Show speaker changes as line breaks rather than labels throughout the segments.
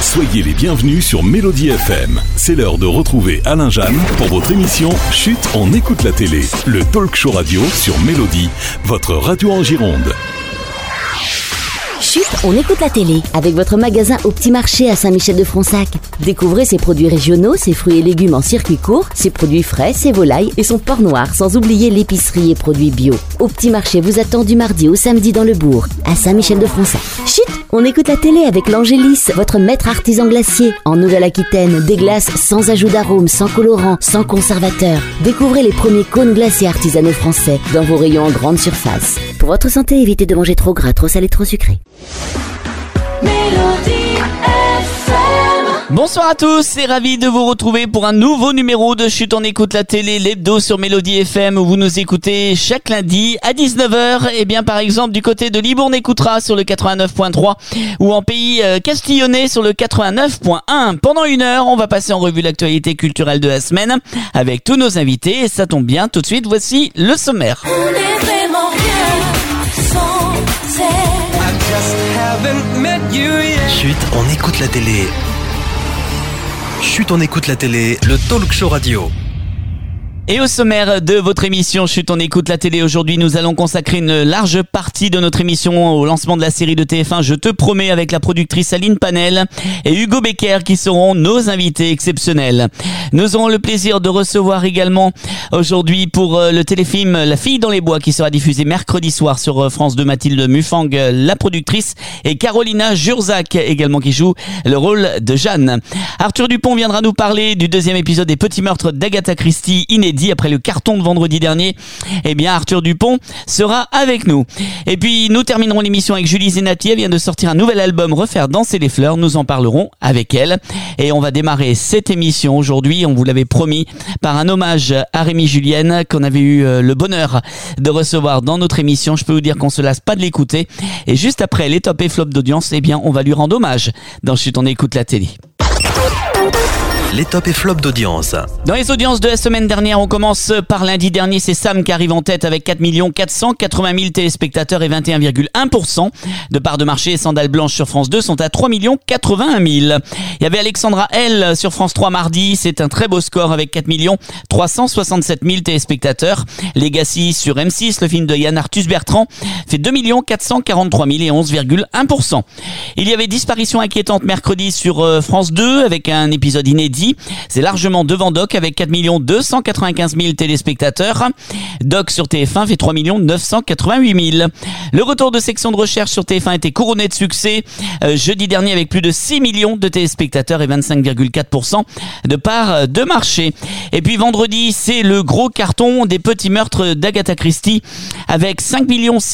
Soyez les bienvenus sur Mélodie FM. C'est l'heure de retrouver Alain Jeanne pour votre émission Chut, on écoute la télé. Le talk show radio sur Mélodie, votre radio en Gironde.
Chut, on écoute la télé avec votre magasin au Petit Marché à Saint-Michel-de-Fronsac. Découvrez ses produits régionaux, ses fruits et légumes en circuit court, ses produits frais, ses volailles et son porc noir, sans oublier l'épicerie et produits bio. Au Petit Marché vous attend du mardi au samedi dans le bourg, à Saint-Michel-de-Fronsac. Chut, on écoute la télé avec l'Angélis, votre maître artisan glacier. En Nouvelle-Aquitaine, des glaces sans ajout d'arôme, sans colorant, sans conservateur. Découvrez les premiers cônes glacés artisanaux français dans vos rayons en grande surface. Pour votre santé, évitez de manger trop gras, trop salé, trop sucré.
Mélodie FM.
Bonsoir à tous, c'est ravi de vous retrouver pour un nouveau numéro de Chut, on écoute la télé, l'hebdo sur Mélodie FM où vous nous écoutez chaque lundi à 19h. Et bien par exemple du côté de Libourne écoutera sur le 89.3 ou en pays castillonnais sur le 89.1. Pendant une heure, on va passer en revue l'actualité culturelle de la semaine avec tous nos invités et ça tombe bien, tout de suite voici le sommaire.
On est vraiment rien sans elle.
Chut, on écoute la télé. Chut, on écoute la télé, le talk show radio.
Et au sommaire de votre émission Chut, on écoute la télé aujourd'hui, nous allons consacrer une large partie de notre émission au lancement de la série de TF1 Je te promets avec la productrice Aline Panel et Hugo Becker qui seront nos invités exceptionnels. Nous aurons le plaisir de recevoir également aujourd'hui pour le téléfilm La fille dans les bois qui sera diffusé mercredi soir sur France 2 Mathilde Mufang, la productrice, et Carolina Jurzac également qui joue le rôle de Jeanne. Arthur Dupont viendra nous parler du deuxième épisode des Petits meurtres d'Agatha Christie inédit après le carton de vendredi dernier. Eh bien Arthur Dupont sera avec nous. Et puis nous terminerons l'émission avec Julie Zenati. Elle vient de sortir un nouvel album, Refaire danser les fleurs. Nous en parlerons avec elle. Et on va démarrer cette émission aujourd'hui, on vous l'avait promis, par un hommage à Rémi Julienne qu'on avait eu le bonheur de recevoir dans notre émission. Je peux vous dire qu'on se lasse pas de l'écouter. Et juste après les top et flop d'audience, eh bien on va lui rendre hommage dans Chut, on écoute la télé.
Les tops et flops d'audience.
Dans les audiences de la semaine dernière, on commence par lundi dernier. C'est Sam qui arrive en tête avec 4 480 000 téléspectateurs et 21,1% de part de marché. Sandales Blanches sur France 2 sont à 3 81 000. Il y avait Alexandra L sur France 3 mardi. C'est un très beau score avec 4 367 000 téléspectateurs. Legacy sur M6, le film de Yann Arthus Bertrand, fait 2 443 000 et 11,1%. Il y avait Disparition inquiétante mercredi sur France 2 avec un épisode inédit. C'est largement devant Doc avec 4 295 000 téléspectateurs. Doc sur TF1 fait 3 988 000. Le retour de Section de recherche sur TF1 était couronné de succès jeudi dernier avec plus de 6 millions de téléspectateurs et 25,4% de part de marché. Et puis vendredi, c'est le gros carton des Petits meurtres d'Agatha Christie avec 5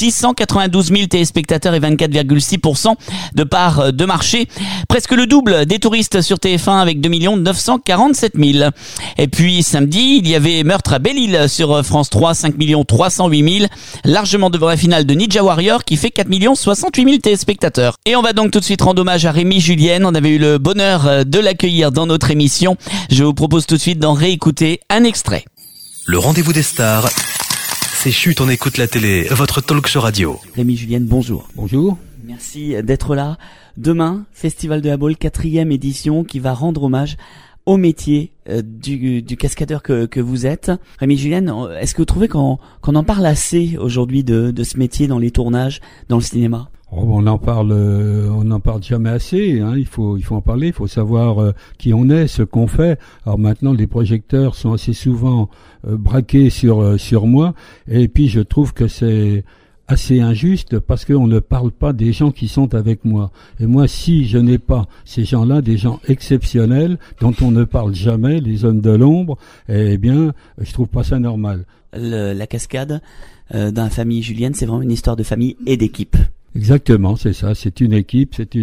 692 000 téléspectateurs et 24,6% de part de marché. Presque le double des touristes sur TF1 avec 2 947 000. Et puis samedi, il y avait Meurtre à Belle-Île sur France 3, 5 308 000, largement devant la finale de Ninja Warrior qui fait 4 68 000 téléspectateurs. Et on va donc tout de suite rendre hommage à Rémi Julienne. On avait eu le bonheur de l'accueillir dans notre émission. Je vous propose tout de suite d'en réécouter un extrait.
Le rendez-vous des stars, c'est Chut, on écoute la télé, votre talk show radio.
Rémi Julienne, bonjour.
Bonjour.
Merci d'être là. Demain, Festival de la Baule, 4e édition, qui va rendre hommage au métier du cascadeur que vous êtes. Rémi Julienne, est-ce que vous trouvez qu'on en parle assez aujourd'hui de ce métier dans les tournages, dans le cinéma ?
On en parle jamais assez. Hein. Il faut en parler. Il faut savoir qui on est, ce qu'on fait. Alors maintenant, les projecteurs sont assez souvent braqués sur moi. Et puis je trouve que c'est assez injuste parce qu'on ne parle pas des gens qui sont avec moi. Et moi, si je n'ai pas ces gens-là, des gens exceptionnels dont on ne parle jamais, les hommes de l'ombre, eh bien, je trouve pas ça normal.
La cascade dans la famille Julienne, c'est vraiment une histoire de famille et d'équipe.
Exactement, c'est ça. C'est une équipe, c'est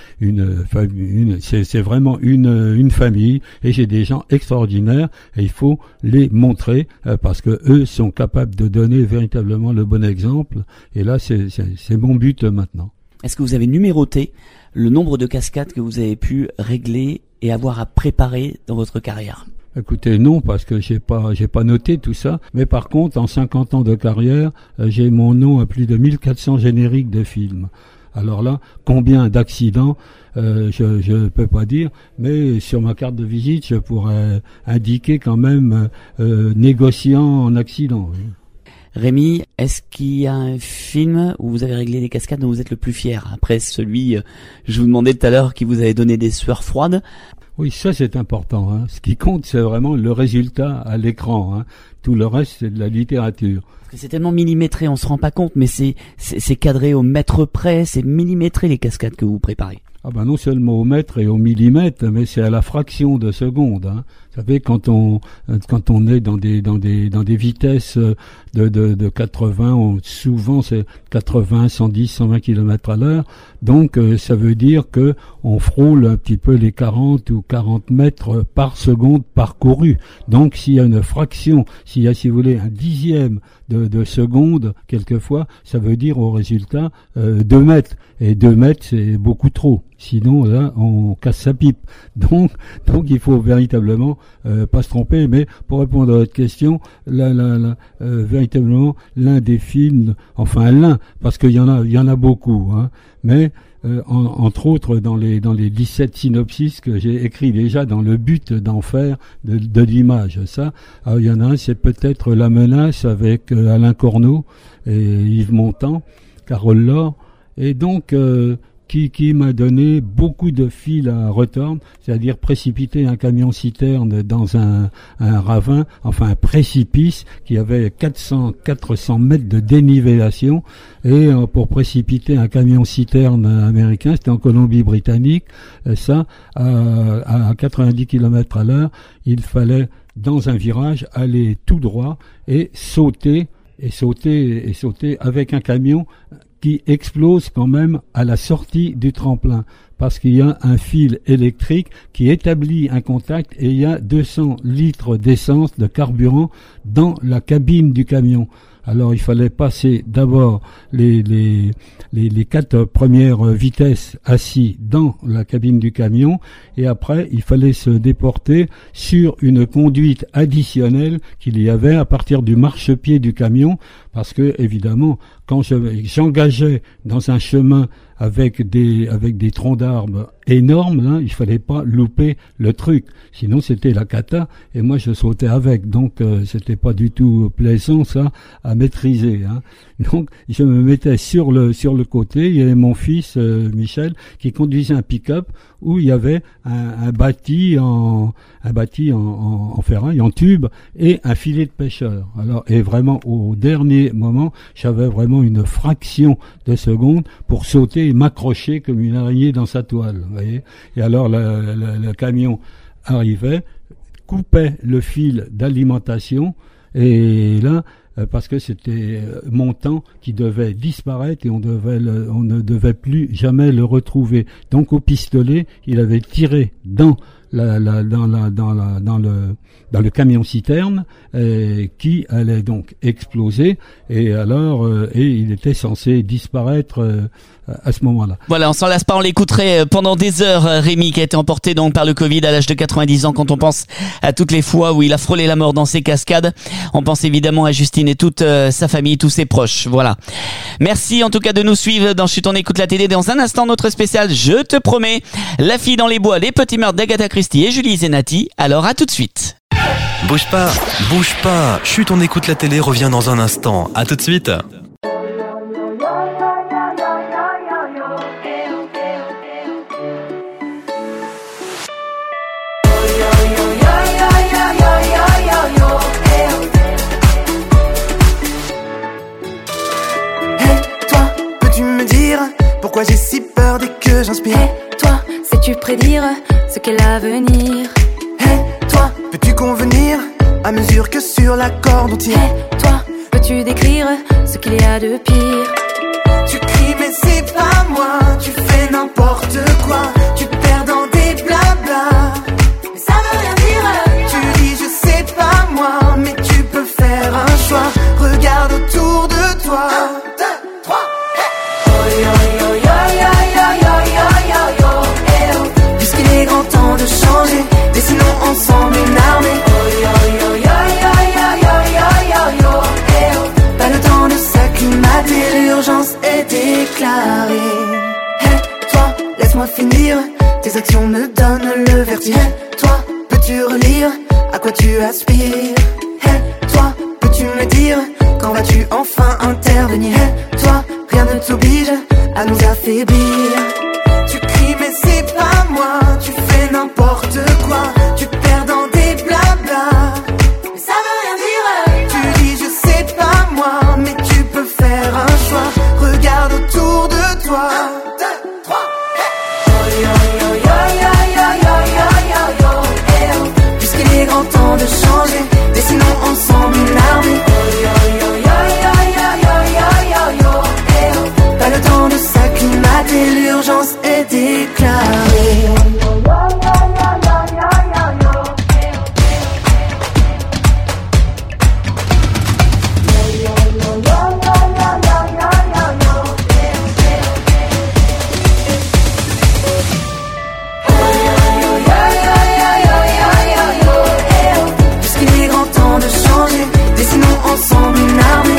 c'est vraiment une famille. Et j'ai des gens extraordinaires et il faut les montrer parce que eux sont capables de donner véritablement le bon exemple. Et là, c'est mon but maintenant.
Est-ce que vous avez numéroté le nombre de cascades que vous avez pu régler et avoir à préparer dans votre carrière ?
Écoutez, non, parce que j'ai pas noté tout ça. Mais par contre, en 50 ans de carrière, j'ai mon nom à plus de 1400 génériques de films. Alors là, combien d'accidents je peux pas dire, mais sur ma carte de visite, je pourrais indiquer quand même négociant en accident. Oui.
Rémi, est-ce qu'il y a un film où vous avez réglé des cascades dont vous êtes le plus fier? Après celui, je vous demandais tout à l'heure, qui vous avait donné des sueurs froides.
Oui, ça c'est important. Hein. Ce qui compte, c'est vraiment le résultat à l'écran. Hein. Tout le reste, c'est de la littérature.
Parce que c'est tellement millimétré, on se rend pas compte, mais c'est cadré au mètre près, c'est millimétré les cascades que vous préparez.
Ah ben non seulement au mètre et au millimètre, mais c'est à la fraction de seconde. Hein. Vous savez, quand on est dans des vitesses de 80, souvent c'est 80, 110, 120 km/h. Donc ça veut dire que on frôle un petit peu les 40 ou 40 mètres par seconde parcouru. Donc s'il y a une fraction, s'il y a, si vous voulez, un dixième de seconde, quelquefois, ça veut dire au résultat 2 mètres. Et 2 mètres, c'est beaucoup trop. Sinon, là, on casse sa pipe. Donc il faut véritablement pas se tromper. Mais pour répondre à votre question, véritablement, l'un des films, parce qu'il y en a beaucoup, hein, mais entre autres dans les 17 synopsis que j'ai écrits déjà dans le but d'en faire de l'image. Ça, il y en a un, c'est peut-être La Menace avec Alain Corneau et Yves Montand, Carole Laure, et donc qui m'a donné beaucoup de fil à retordre, c'est-à-dire précipiter un camion-citerne dans un ravin, un précipice qui avait 400 mètres de dénivellation, et pour précipiter un camion-citerne américain, c'était en Colombie-Britannique, ça, à 90 km/h, il fallait, dans un virage, aller tout droit et sauter avec un camion qui explose quand même à la sortie du tremplin, parce qu'il y a un fil électrique qui établit un contact et il y a 200 litres d'essence, de carburant, dans la cabine du camion. Alors il fallait passer d'abord les 4 premières vitesses assis dans la cabine du camion, et après il fallait se déporter sur une conduite additionnelle qu'il y avait à partir du marchepied du camion, parce que évidemment quand j'engageais dans un chemin avec des troncs d'arbres énormes, là, il fallait pas louper le truc, sinon c'était la cata, et moi je sautais avec, donc c'était pas du tout plaisant ça à maîtriser, hein. Donc je me mettais sur le côté, il y avait mon fils Michel qui conduisait un pick-up où il y avait un bâti en ferraille, en tube, et un filet de pêcheur. Alors, et vraiment au dernier moment, j'avais vraiment une fraction de seconde pour sauter et m'accrocher comme une araignée dans sa toile, vous voyez. Et alors le camion arrivait, coupait le fil d'alimentation, et là, parce que c'était mon temps qui devait disparaître et on ne devait plus jamais le retrouver. Donc au pistolet, il avait tiré dans le camion citerne qui allait donc exploser, et alors il était censé disparaître à ce moment-là.
Voilà, on s'en lasse pas, on l'écouterait pendant des heures, Rémi, qui a été emporté donc par le Covid à l'âge de 90 ans. Quand on pense à toutes les fois où il a frôlé la mort dans ces cascades, on pense évidemment à Justine et toute sa famille, tous ses proches. Voilà. Merci en tout cas de nous suivre dans Chut, on écoute la télé. Dans un instant, notre spécial, je te promets, La fille dans les bois, les petits meurtres d'Agatha Christie et Julie Zenati. Alors à tout de suite.
Bouge pas. Chut, on écoute la télé revient dans un instant. À tout de suite.
Pourquoi j'ai si peur dès que j'inspire?
Hey, toi, sais-tu prédire ce qu'est l'avenir?
Hey, toi, peux-tu convenir à mesure que sur la corde on tire?
Hey, toi, peux-tu décrire ce qu'il y a de pire?
Tu cries mais c'est pas moi, tu fais n'importe quoi, tu te perds dans des blabla,
mais ça veut rien dire.
Tu dis je sais pas moi, mais tu peux faire un choix, regarde autour de toi. 1, 2, 3, puisqu'il est grand temps de changer, dessinons ensemble une armée. Pas le temps de s'acclimater, l'urgence est déclarée. laisse-moi finir. Tes actions me donnent le vertige. Hey, toi, peux-tu relire à quoi tu aspires? Hey, toi, peux-tu me dire quand vas-tu enfin intervenir? Hey, toi, rien ne t'oblige à nous affaiblir. Tu cries mais c'est pas moi, tu fais n'importe quoi, tu te perds dans des blablas, mais ça veut rien dire. Tu dis je sais pas moi, mais tu peux faire un choix. Regarde autour de toi. 1, 2, 3, puisqu'il est grand temps de changer, dessinons ensemble une armée. Pas le temps de s'acclimater, l'urgence est déclarée. Puisqu'il est grand temps de changer, dessinons ensemble une armée.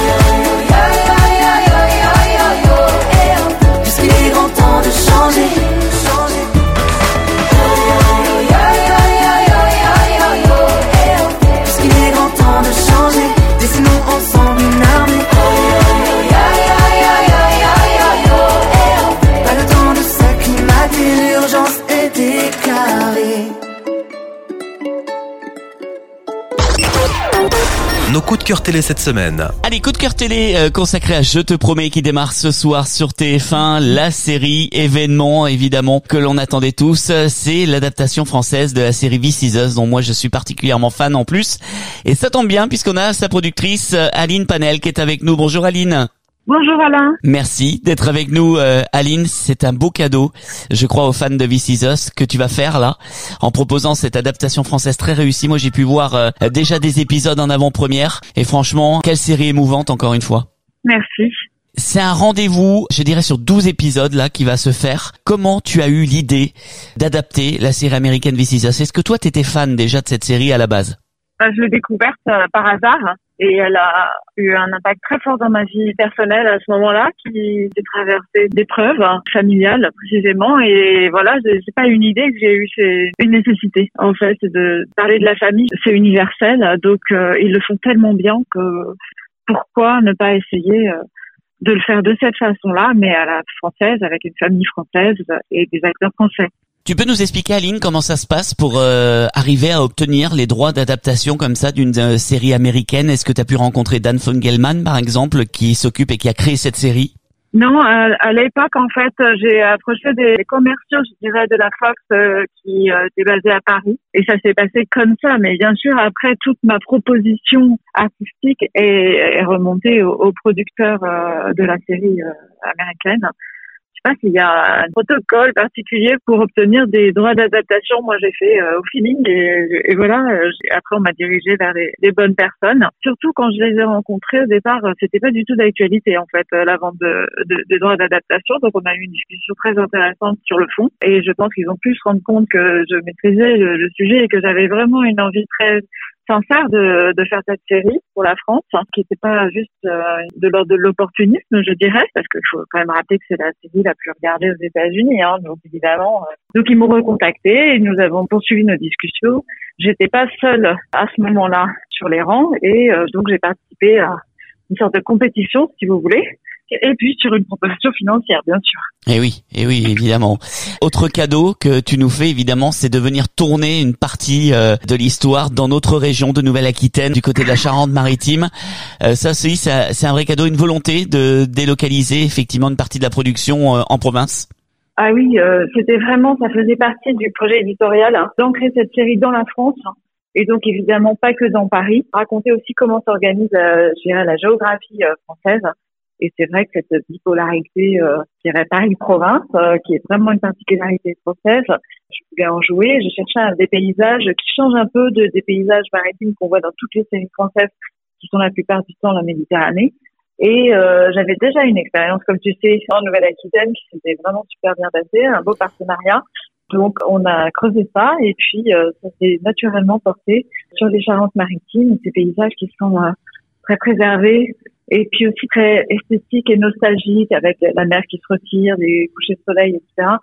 Nos coups de cœur télé cette semaine.
Allez, coup de cœur télé consacré à Je te promets qui démarre ce soir sur TF1, la série événement évidemment que l'on attendait tous, c'est l'adaptation française de la série This Is Us dont moi je suis particulièrement fan en plus. Et ça tombe bien puisqu'on a sa productrice Aline Panel qui est avec nous. Bonjour Aline.
Bonjour Alain.
Merci d'être avec nous Aline, c'est un beau cadeau, je crois aux fans de This Is Us que tu vas faire là, en proposant cette adaptation française très réussie. Moi j'ai pu voir déjà des épisodes en avant-première et franchement, quelle série émouvante encore une fois.
Merci.
C'est un rendez-vous, je dirais sur 12 épisodes là qui va se faire. Comment tu as eu l'idée d'adapter la série américaine This Is Us? Est-ce que toi t'étais fan déjà de cette série à la base?
Je l'ai découverte par hasard et elle a eu un impact très fort dans ma vie personnelle à ce moment-là, qui j'ai traversé d'épreuves familiales précisément, et voilà, c'est pas une idée que j'ai eue, c'est une nécessité en fait de parler de la famille. C'est universel, donc ils le font tellement bien que pourquoi ne pas essayer de le faire de cette façon-là, mais à la française, avec une famille française et des acteurs français.
Tu peux nous expliquer, Aline, comment ça se passe pour arriver à obtenir les droits d'adaptation comme ça d'une série américaine? Est-ce que tu as pu rencontrer Dan Fogelman, par exemple, qui s'occupe et qui a créé cette série?
Non, à l'époque, en fait, j'ai approché des commerciaux, je dirais, de la Fox qui étaient basés à Paris. Et ça s'est passé comme ça. Mais bien sûr, après, toute ma proposition artistique est remontée aux producteurs de la série américaine. Je sais pas s'il y a un protocole particulier pour obtenir des droits d'adaptation. Moi, j'ai fait au feeling et voilà. Après, on m'a dirigé vers les bonnes personnes. Surtout quand je les ai rencontrés au départ, c'était pas du tout d'actualité en fait la vente des droits d'adaptation. Donc, on a eu une discussion très intéressante sur le fond et je pense qu'ils ont pu se rendre compte que je maîtrisais le sujet et que j'avais vraiment une envie très sincère de faire cette série pour la France, qui n'était pas juste de l'ordre de l'opportunisme, je dirais, parce qu'il faut quand même rappeler que c'est la série la plus regardée aux États-Unis, donc évidemment. Donc ils m'ont recontacté et nous avons poursuivi nos discussions. J'étais pas seule à ce moment-là sur les rangs et donc j'ai participé à une sorte de compétition, si vous voulez. Et puis sur une proposition financière, bien sûr.
Eh oui, évidemment. Autre cadeau que tu nous fais, évidemment, c'est de venir tourner une partie de l'histoire dans notre région de Nouvelle-Aquitaine, du côté de la Charente-Maritime. Ça, c'est un vrai cadeau, une volonté de délocaliser effectivement une partie de la production en province.
Ah oui, c'était vraiment, ça faisait partie du projet éditorial, d'ancrer cette série dans la France. Et donc évidemment pas que dans Paris. Raconter aussi comment s'organise, je dirais, la géographie française. Et c'est vrai que cette bipolarité, je dirais Paris-Province, qui est vraiment une particularité française, je voulais en jouer. Je cherchais des paysages qui changent un peu des paysages maritimes qu'on voit dans toutes les séries françaises, qui sont la plupart du temps la Méditerranée. Et j'avais déjà une expérience, comme tu sais, en Nouvelle-Aquitaine, qui s'était vraiment super bien passée, un beau partenariat. Donc on a creusé ça et puis ça s'est naturellement porté sur les Charentes-Maritimes, ces paysages qui sont très préservés, et puis aussi très esthétique et nostalgique, avec la mer qui se retire, les couchers de soleil, etc.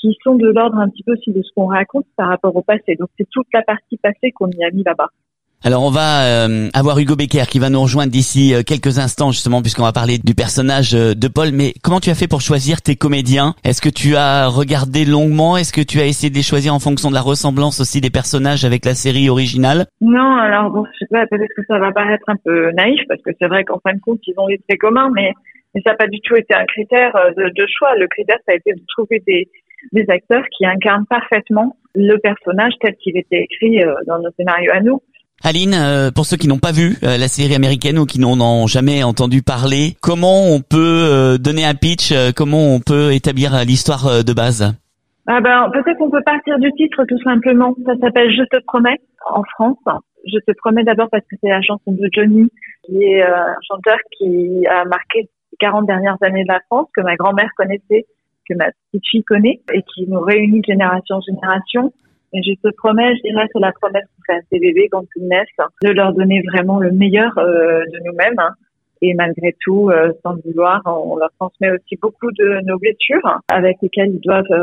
qui sont de l'ordre un petit peu aussi de ce qu'on raconte par rapport au passé. Donc c'est toute la partie passée qu'on y a mis là-bas.
Alors on va avoir Hugo Becker qui va nous rejoindre d'ici quelques instants justement puisqu'on va parler du personnage de Paul. Mais comment tu as fait pour choisir tes comédiens? Est-ce que tu as regardé longuement? Est-ce que tu as essayé de les choisir en fonction de la ressemblance aussi des personnages avec la série originale?
Non, alors bon, je sais pas, peut-être que ça va paraître un peu naïf parce que c'est vrai qu'en fin de compte ils ont des traits communs, mais ça n'a pas du tout été un critère de choix. Le critère ça a été de trouver des acteurs qui incarnent parfaitement le personnage tel qu'il était écrit dans nos scénarios à nous.
Aline, pour ceux qui n'ont pas vu la série américaine ou qui n'en ont jamais entendu parler, comment on peut donner un pitch, comment on peut établir l'histoire de base?
Peut-être qu'on peut partir du titre tout simplement. Ça s'appelle Je te promets en France. Je te promets d'abord parce que c'est la chanson de Johnny, qui est un chanteur qui a marqué les 40 dernières années de la France, que ma grand-mère connaissait, que ma petite fille connaît et qui nous réunit génération en génération. Et je te promets, je dirais, c'est la promesse qu'on fait à ces bébés quand ils naissent, de leur donner vraiment le meilleur de nous-mêmes. Et malgré tout, sans le vouloir, on leur transmet aussi beaucoup de nos blessures avec lesquelles ils doivent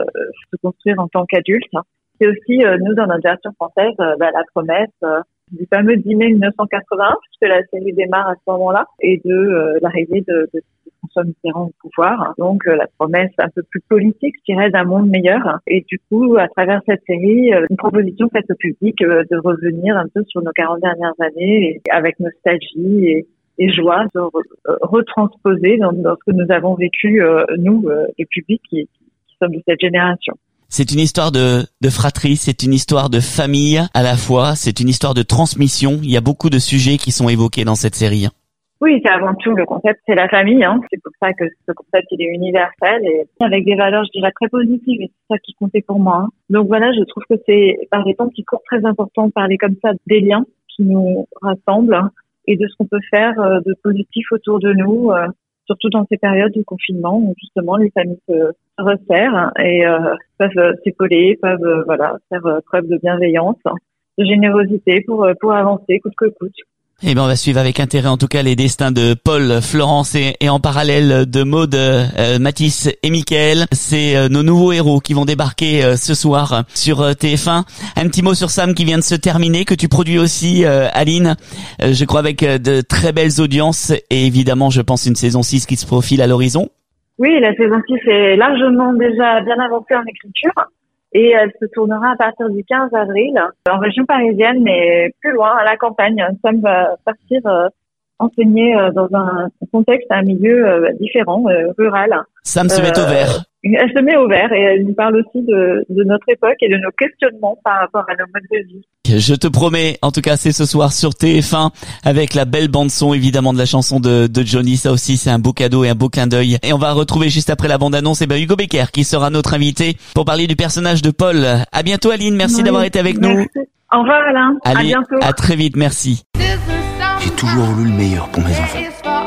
se construire en tant qu'adultes. C'est aussi, nous, dans notre version française, la promesse du fameux 10 mai 1981, puisque la série démarre à ce moment-là, et de l'arrivée de François Mitterrand au pouvoir. Donc la promesse un peu plus politique, je dirais, d'un monde meilleur. Et du coup, à travers cette série, une proposition faite au public de revenir un peu sur nos 40 dernières années, et avec nostalgie et joie, de retransposer dans ce que nous avons vécu, nous, le public qui sommes de cette génération.
C'est une histoire de fratrie, c'est une histoire de famille à la fois, c'est une histoire de transmission. Il y a beaucoup de sujets qui sont évoqués dans cette série.
Oui, c'est avant tout le concept, c'est la famille. C'est pour ça que ce concept il est universel et avec des valeurs, je dirais, très positives. Et c'est ça qui comptait pour moi. Donc voilà, je trouve que c'est par des temps qui courent très important de parler comme ça des liens qui nous rassemblent et de ce qu'on peut faire de positif autour de nous. Surtout dans ces périodes de confinement où justement les familles se resserrent et peuvent s'épauler, peuvent faire preuve de bienveillance, de générosité pour avancer coûte que coûte.
Eh ben on va suivre avec intérêt en tout cas les destins de Paul, Florence et en parallèle de Maud, Mathis et Mickaël. C'est nos nouveaux héros qui vont débarquer ce soir sur TF1. Un petit mot sur Sam qui vient de se terminer, que tu produis aussi Aline, je crois avec de très belles audiences et évidemment je pense une saison 6 qui se profile à l'horizon.
Oui, la saison 6 est largement déjà bien avancée en écriture. Et elle se tournera à partir du 15 avril en région parisienne, mais plus loin, à la campagne. Sam va partir enseigner dans un contexte, un milieu différent, rural.
Sam se met au vert.
Elle se met au vert et elle nous parle aussi de notre époque et de nos questionnements par rapport à nos modes de vie.
Je te promets, en tout cas c'est ce soir sur TF1 avec la belle bande son évidemment de la chanson de Johnny. Ça aussi c'est un beau cadeau et un beau clin d'œil. Et on va retrouver juste après la bande annonce Hugo Becker qui sera notre invité pour parler du personnage de Paul. À bientôt Aline, merci d'avoir été avec nous.
Au revoir Alain,
allez,
à bientôt.
À très vite, merci.
J'ai toujours voulu le meilleur pour mes enfants.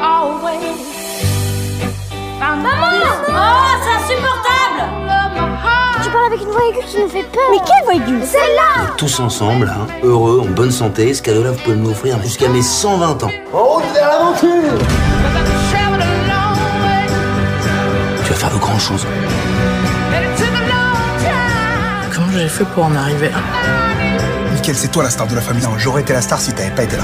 Maman! Oh, c'est insupportable!
Tu parles avec une voix aiguë qui nous fait peur.
Mais quelle voix aiguë? Celle-là!
Tous ensemble, heureux, en bonne santé, ce cadeau-là, vous pouvez me l'offrir jusqu'à mes 120 ans. En route vers l'aventure! Tu vas faire de grandes choses.
Comment j'ai fait pour en arriver là?
Mickaël, c'est toi la star de la famille. J'aurais été la star si t'avais pas été là.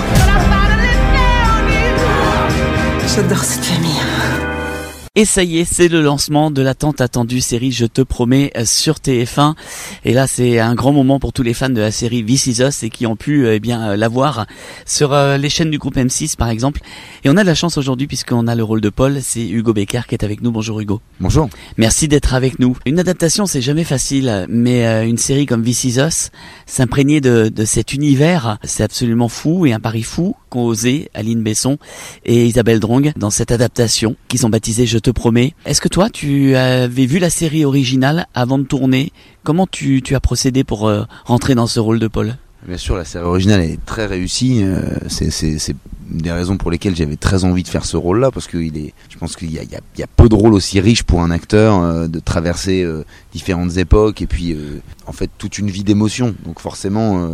J'adore cette famille.
Et ça y est, c'est le lancement de la tant attendue série Je te promets sur TF1. Et là, c'est un grand moment pour tous les fans de la série This Is Us et qui ont pu la voir sur les chaînes du groupe M6 par exemple. Et on a de la chance aujourd'hui puisqu'on a le rôle de Paul, c'est Hugo Becker qui est avec nous. Bonjour Hugo.
Bonjour.
Merci d'être avec nous. Une adaptation, c'est jamais facile, mais une série comme This Is Us, s'imprégner de cet univers, c'est absolument fou et un pari fou qu'ont osé Aline Besson et Isabelle Drong dans cette adaptation qui sont baptisées Je te promets. Est-ce que toi, tu avais vu la série originale avant de tourner? Comment tu as procédé pour rentrer dans ce rôle de Paul?
Bien sûr, la série originale est très réussie. C'est des raisons pour lesquelles j'avais très envie de faire ce rôle-là, parce que je pense qu'il y a peu de rôles aussi riches pour un acteur de traverser différentes époques et puis en fait toute une vie d'émotions. Donc forcément,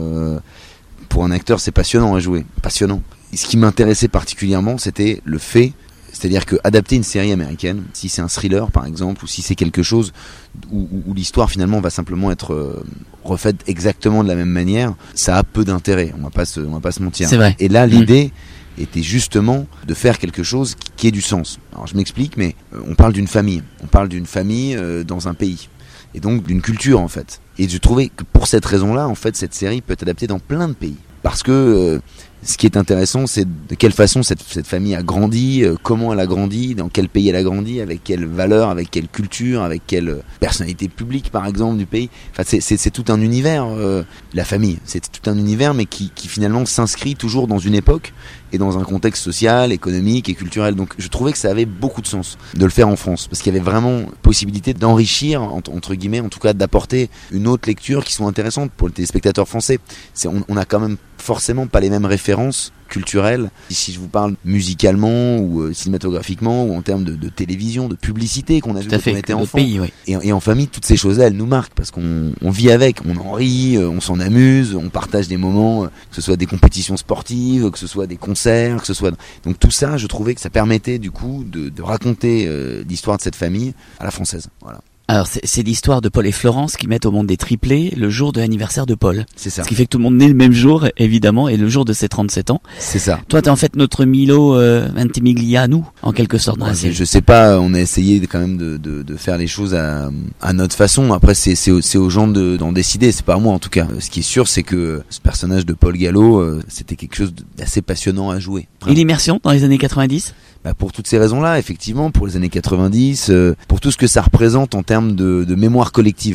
pour un acteur, c'est passionnant à jouer, passionnant. Et ce qui m'intéressait particulièrement, c'était le fait, C'est-à-dire que adapter une série américaine, si c'est un thriller par exemple, ou si c'est quelque chose où l'histoire finalement va simplement être refaite exactement de la même manière, ça a peu d'intérêt. On va pas se mentir.
C'est vrai.
Et là, l'idée était justement de faire quelque chose qui ait du sens. Alors je m'explique, mais on parle d'une famille. On parle d'une famille dans un pays. Et donc d'une culture en fait. Et je trouvais que pour cette raison-là, en fait, cette série peut être adaptée dans plein de pays. Parce que ce qui est intéressant, c'est de quelle façon cette famille a grandi, comment elle a grandi, dans quel pays elle a grandi, avec quelles valeurs, avec quelle culture, avec quelle personnalité publique par exemple du pays. Enfin, c'est tout un univers, la famille. C'est tout un univers, mais qui finalement s'inscrit toujours dans une époque et dans un contexte social, économique et culturel. Donc je trouvais que ça avait beaucoup de sens de le faire en France, parce qu'il y avait vraiment possibilité d'enrichir, entre guillemets, en tout cas d'apporter une autre lecture qui soit intéressante pour le téléspectateur français. On a quand même forcément pas les mêmes références culturelles, si je vous parle musicalement ou cinématographiquement ou en termes de télévision, de publicité qu'on a vu quand on était enfant.
Pays, oui.
Et en famille, toutes ces choses-là, elles nous marquent parce qu'on vit avec, on en rit, on s'en amuse, on partage des moments, que ce soit des compétitions sportives, que ce soit des concerts, que ce soit... Donc tout ça, je trouvais que ça permettait du coup de raconter l'histoire de cette famille à la française. Voilà.
Alors c'est l'histoire de Paul et Florence qui mettent au monde des triplés le jour de l'anniversaire de Paul.
C'est ça.
Ce qui fait que tout le monde naît le même jour, évidemment, et le jour de ses 37 ans.
C'est ça.
Toi, t'es en fait notre Milo Ventimiglia à nous, en quelque sorte. Dans la série.
Je sais pas, on a essayé quand même de faire les choses à notre façon. Après, c'est aux gens d'en décider, c'est pas à moi en tout cas. Ce qui est sûr, c'est que ce personnage de Paul Gallo, c'était quelque chose d'assez passionnant à jouer.
Vraiment. Et l'immersion dans les années 90 ?
Pour toutes ces raisons-là, effectivement, pour les années 90, pour tout ce que ça représente en termes de mémoire collective,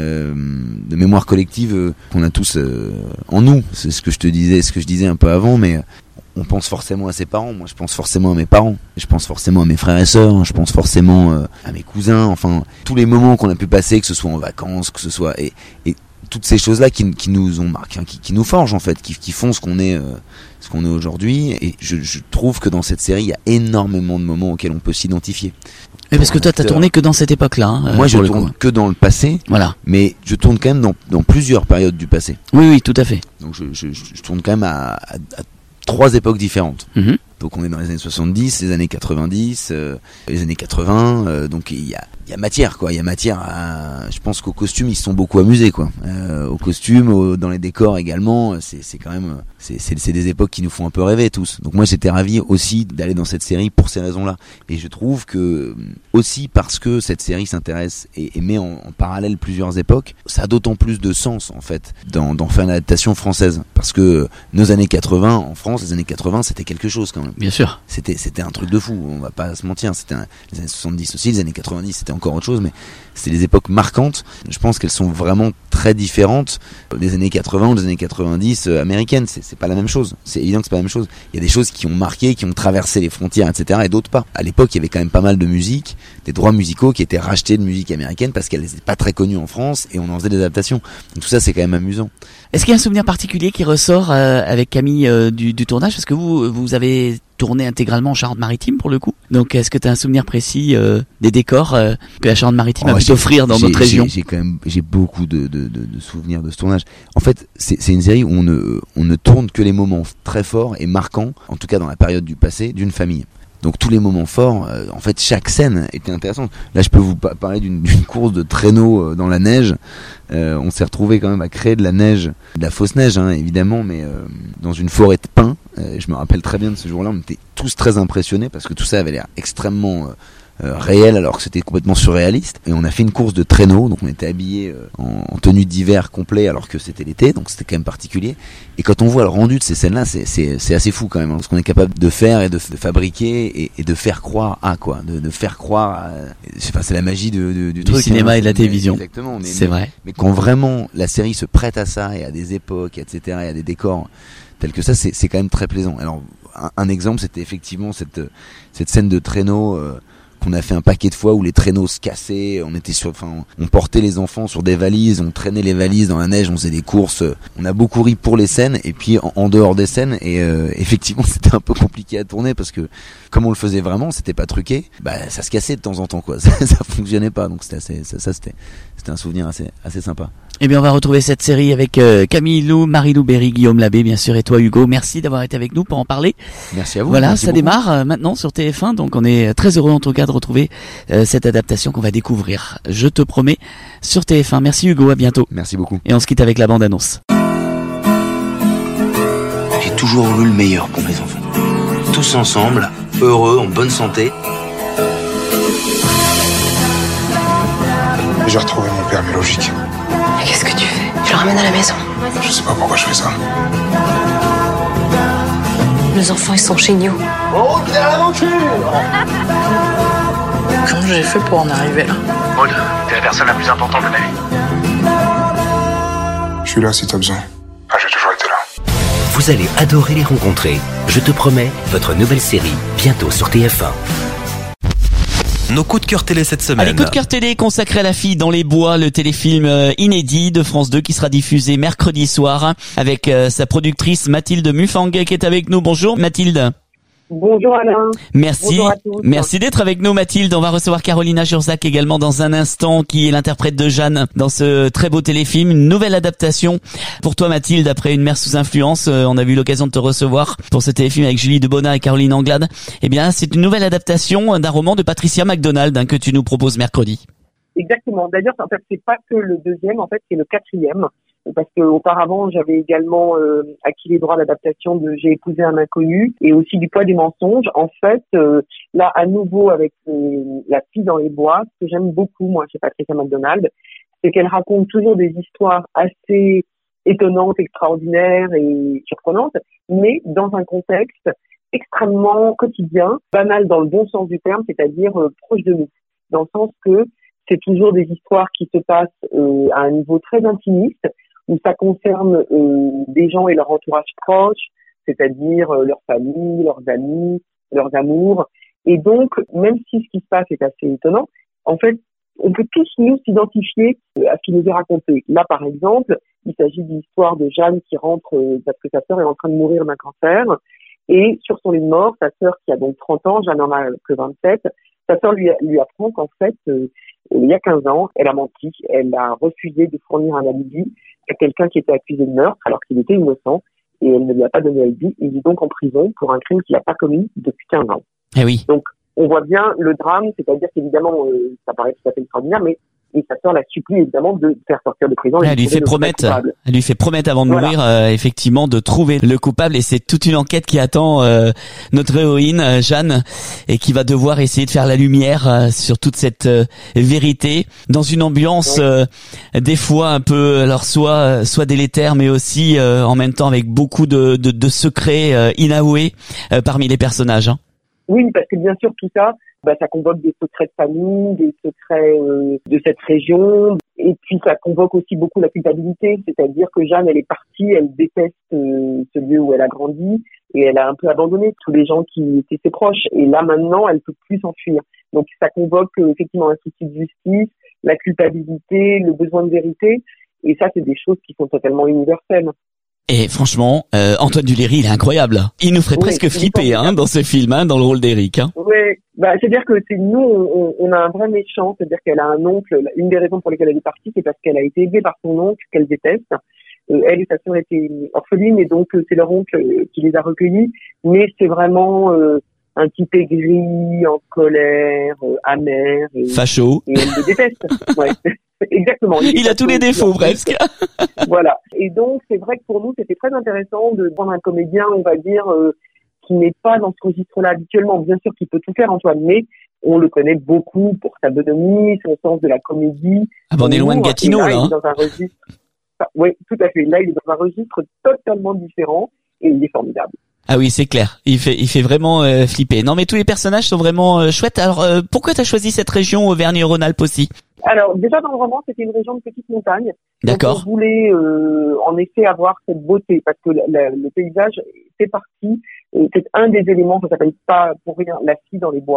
de mémoire collective qu'on a tous en nous. C'est ce que je disais un peu avant, mais on pense forcément à ses parents. Moi, je pense forcément à mes parents. Je pense forcément à mes frères et sœurs. Je pense forcément à mes cousins. Enfin, tous les moments qu'on a pu passer, que ce soit en vacances, que ce soit et toutes ces choses-là qui nous ont marqué, qui nous forgent en fait, qui font ce qu'on est aujourd'hui. Et je trouve que dans cette série, il y a énormément de moments auxquels on peut s'identifier.
Mais parce que toi, t'as tourné que dans cette époque-là.
Moi, je tourne que dans le passé.
Voilà.
Mais je tourne quand même dans plusieurs périodes du passé.
Oui, tout à fait.
Donc je tourne quand même à 3 époques différentes. Mm-hmm. Donc on est dans les années 70, les années 90, les années 80. Donc il y a matière quoi. Il y a matière à. Je pense qu'aux costumes ils se sont beaucoup amusés quoi. Aux costumes, dans les décors également. C'est quand même. C'est des époques qui nous font un peu rêver tous. Donc moi j'étais ravi aussi d'aller dans cette série pour ces raisons-là. Et je trouve que aussi parce que cette série s'intéresse et met en parallèle plusieurs époques, ça a d'autant plus de sens en fait d'en faire une adaptation française. Parce que nos années 80 en France, les années 80 c'était quelque chose quand même.
Bien sûr.
C'était un truc de fou, on va pas se mentir. C'était les années 70 aussi, les années 90 c'était encore autre chose, mais c'était des époques marquantes. Je pense qu'elles sont vraiment très différentes des années 80 ou des années 90 américaines. C'est pas la même chose. C'est évident que c'est pas la même chose. Il y a des choses qui ont marqué, qui ont traversé les frontières, etc. et d'autres pas. À l'époque, il y avait quand même pas mal de musique, des droits musicaux qui étaient rachetés de musique américaine parce qu'elle n'était pas très connue en France et on en faisait des adaptations. Donc tout ça, c'est quand même amusant.
Est-ce qu'il y a un souvenir particulier qui ressort avec Camille du tournage? Parce que vous avez tourné intégralement en Charente-Maritime pour le coup. Donc est-ce que tu as un souvenir précis des décors que la Charente-Maritime a pu t'offrir dans notre région?
J'ai beaucoup de souvenirs de ce tournage. En fait, c'est une série où on ne tourne que les moments très forts et marquants, en tout cas dans la période du passé, d'une famille. Donc tous les moments forts, en fait chaque scène était intéressante. Là je peux vous parler d'une course de traîneau dans la neige. On s'est retrouvé quand même à créer de la neige, de la fausse neige hein, évidemment, mais dans une forêt de pins. Je me rappelle très bien de ce jour-là, on était tous très impressionnés parce que tout ça avait l'air extrêmement réel alors que c'était complètement surréaliste. Et on a fait une course de traîneau, donc on était habillés en tenue d'hiver complet alors que c'était l'été, donc c'était quand même particulier. Et quand on voit le rendu de ces scènes-là, c'est assez fou quand même, hein, ce qu'on est capable de faire et de fabriquer et de faire croire à quoi, de faire croire à, c'est la magie du truc,
cinéma et de la télévision.
Exactement,
c'est vrai.
Mais quand vraiment la série se prête à ça et à des époques, etc., et à des décors tels que ça, c'est quand même très plaisant. Alors un exemple, c'était effectivement cette scène de traîneau qu'on a fait un paquet de fois où les traîneaux se cassaient, on portait les enfants sur des valises, on traînait les valises dans la neige, on faisait des courses. On a beaucoup ri pour les scènes et puis en dehors des scènes et effectivement c'était un peu compliqué à tourner parce que comme on le faisait vraiment, c'était pas truqué, ça se cassait de temps en temps quoi, ça fonctionnait pas, donc c'était un souvenir assez sympa.
Eh bien, on va retrouver cette série avec Camille Lou, Marie-Lou Berry, Guillaume Labbé, bien sûr, et toi, Hugo. Merci d'avoir été avec nous pour en parler.
Merci à vous.
Voilà,
merci
ça
beaucoup.
démarre maintenant sur TF1, donc on est très heureux en tout cas de retrouver cette adaptation qu'on va découvrir. Je te promets, sur TF1. Merci Hugo, à bientôt.
Merci beaucoup.
Et on se quitte avec la bande-annonce.
J'ai toujours voulu le meilleur pour mes enfants. Tous ensemble, heureux, en bonne santé.
J'ai retrouvé mon père biologique.
Mais qu'est-ce que tu fais? Je le ramène à la maison.
Je sais pas pourquoi je fais ça.
Nos enfants, ils sont géniaux.
Oh, vers l'aventure!
Comment j'ai fait pour en arriver là?
Maud, t'es la personne la plus importante de ma vie. Je suis là si t'as besoin. J'ai toujours été là.
Vous allez adorer les rencontrer. Je te promets, votre nouvelle série, bientôt sur TF1.
Nos coups de cœur télé cette semaine.
Allez, coup de cœur télé consacré à La fille dans les bois, le téléfilm inédit de France 2 qui sera diffusé mercredi soir avec sa productrice Mathilde Mufang qui est avec nous. Bonjour Mathilde.
Bonjour Alain.
Merci.
Bonjour à tous.
Merci d'être avec nous Mathilde. On va recevoir Carolina Jurzac également dans un instant qui est l'interprète de Jeanne dans ce très beau téléfilm. Une nouvelle adaptation pour toi Mathilde après Une mère sous influence. On a eu l'occasion de te recevoir pour ce téléfilm avec Julie Debona et Caroline Anglade. Eh bien c'est une nouvelle adaptation d'un roman de Patricia MacDonald que tu nous proposes mercredi.
Exactement. D'ailleurs, en fait, c'est pas que le deuxième, en fait, c'est le quatrième. Parce que auparavant, j'avais également acquis les droits d'adaptation de J'ai épousé un inconnu et aussi du Poids des mensonges. En fait, là, à nouveau avec La fille dans les bois, ce que j'aime beaucoup, moi, chez Patricia MacDonald, c'est qu'elle raconte toujours des histoires assez étonnantes, extraordinaires et surprenantes, mais dans un contexte extrêmement quotidien, banal dans le bon sens du terme, c'est-à-dire proche de nous, dans le sens que c'est toujours des histoires qui se passent à un niveau très intimiste, où ça concerne des gens et leur entourage proche, c'est-à-dire leur famille, leurs amis, leurs amours. Et donc, même si ce qui se passe est assez étonnant, en fait, on peut tous nous s'identifier à ce qui nous est raconté. Là, par exemple, il s'agit d'une histoire de Jeanne qui rentre parce que sa sœur est en train de mourir d'un cancer. Et sur son lit de mort, sa sœur qui a donc 30 ans, Jeanne en a que 27, sa sœur lui apprend qu'en fait, il y a 15 ans, elle a menti, elle a refusé de fournir un alibi à quelqu'un qui était accusé de meurtre alors qu'il était innocent et elle ne lui a pas donné alibi. Il est donc en prison pour un crime qu'il n'a pas commis depuis 15 ans.
Eh oui.
Donc, on voit bien le drame, c'est-à-dire qu'évidemment, ça paraît tout à fait extraordinaire, mais et sa sœur la supplie évidemment de faire sortir de prison.
Elle lui fait promettre avant de mourir, effectivement, de trouver le coupable. Et c'est toute une enquête qui attend notre héroïne Jeanne et qui va devoir essayer de faire la lumière sur toute cette vérité dans une ambiance des fois un peu, alors soit délétère, mais aussi en même temps avec beaucoup de secrets inavoués parmi les personnages. Hein.
Oui, parce que bien sûr tout ça. Ça convoque des secrets de famille, des secrets de cette région, et puis ça convoque aussi beaucoup la culpabilité, c'est-à-dire que Jeanne, elle est partie, elle déteste ce lieu où elle a grandi, et elle a un peu abandonné tous les gens qui étaient ses proches, et là maintenant, elle peut plus s'enfuir. Donc ça convoque effectivement un souci de justice, la culpabilité, le besoin de vérité, et ça c'est des choses qui sont totalement universelles.
Et franchement, Antoine Duléry, il est incroyable. Il nous ferait presque flipper dans ce film, dans le rôle d'Éric. Hein.
Oui, c'est-à-dire que nous, on a un vrai méchant, c'est-à-dire qu'elle a un oncle. Une des raisons pour lesquelles elle est partie, c'est parce qu'elle a été élevée par son oncle qu'elle déteste. Elle et sa sœur étaient orphelines et donc c'est leur oncle qui les a recueillis. Mais c'est vraiment un type aigri, en colère, amer.
Facho.
Et elle le déteste. Ouais. Exactement.
Il a tous les défauts presque.
Voilà. Et donc c'est vrai que pour nous c'était très intéressant de prendre un comédien, on va dire, qui n'est pas dans ce registre-là habituellement. Bien sûr qu'il peut tout faire, Antoine, mais on le connaît beaucoup pour sa bonhomie, son sens de la comédie.
Ah ben on est loin de Gatineau là.
Il est dans un registre. Oui, tout à fait. Là il est dans un registre totalement différent et il est formidable.
Ah oui, c'est clair. Il fait vraiment flipper. Non, mais tous les personnages sont vraiment chouettes. Alors, pourquoi t'as choisi cette région Auvergne-Rhône-Alpes aussi ?
Alors, déjà dans le roman, c'était une région de petite montagne.
D'accord.
Donc, on voulait en effet avoir cette beauté parce que le paysage fait partie. C'est un des éléments, ça s'appelle pas pour rien La fille dans les bois.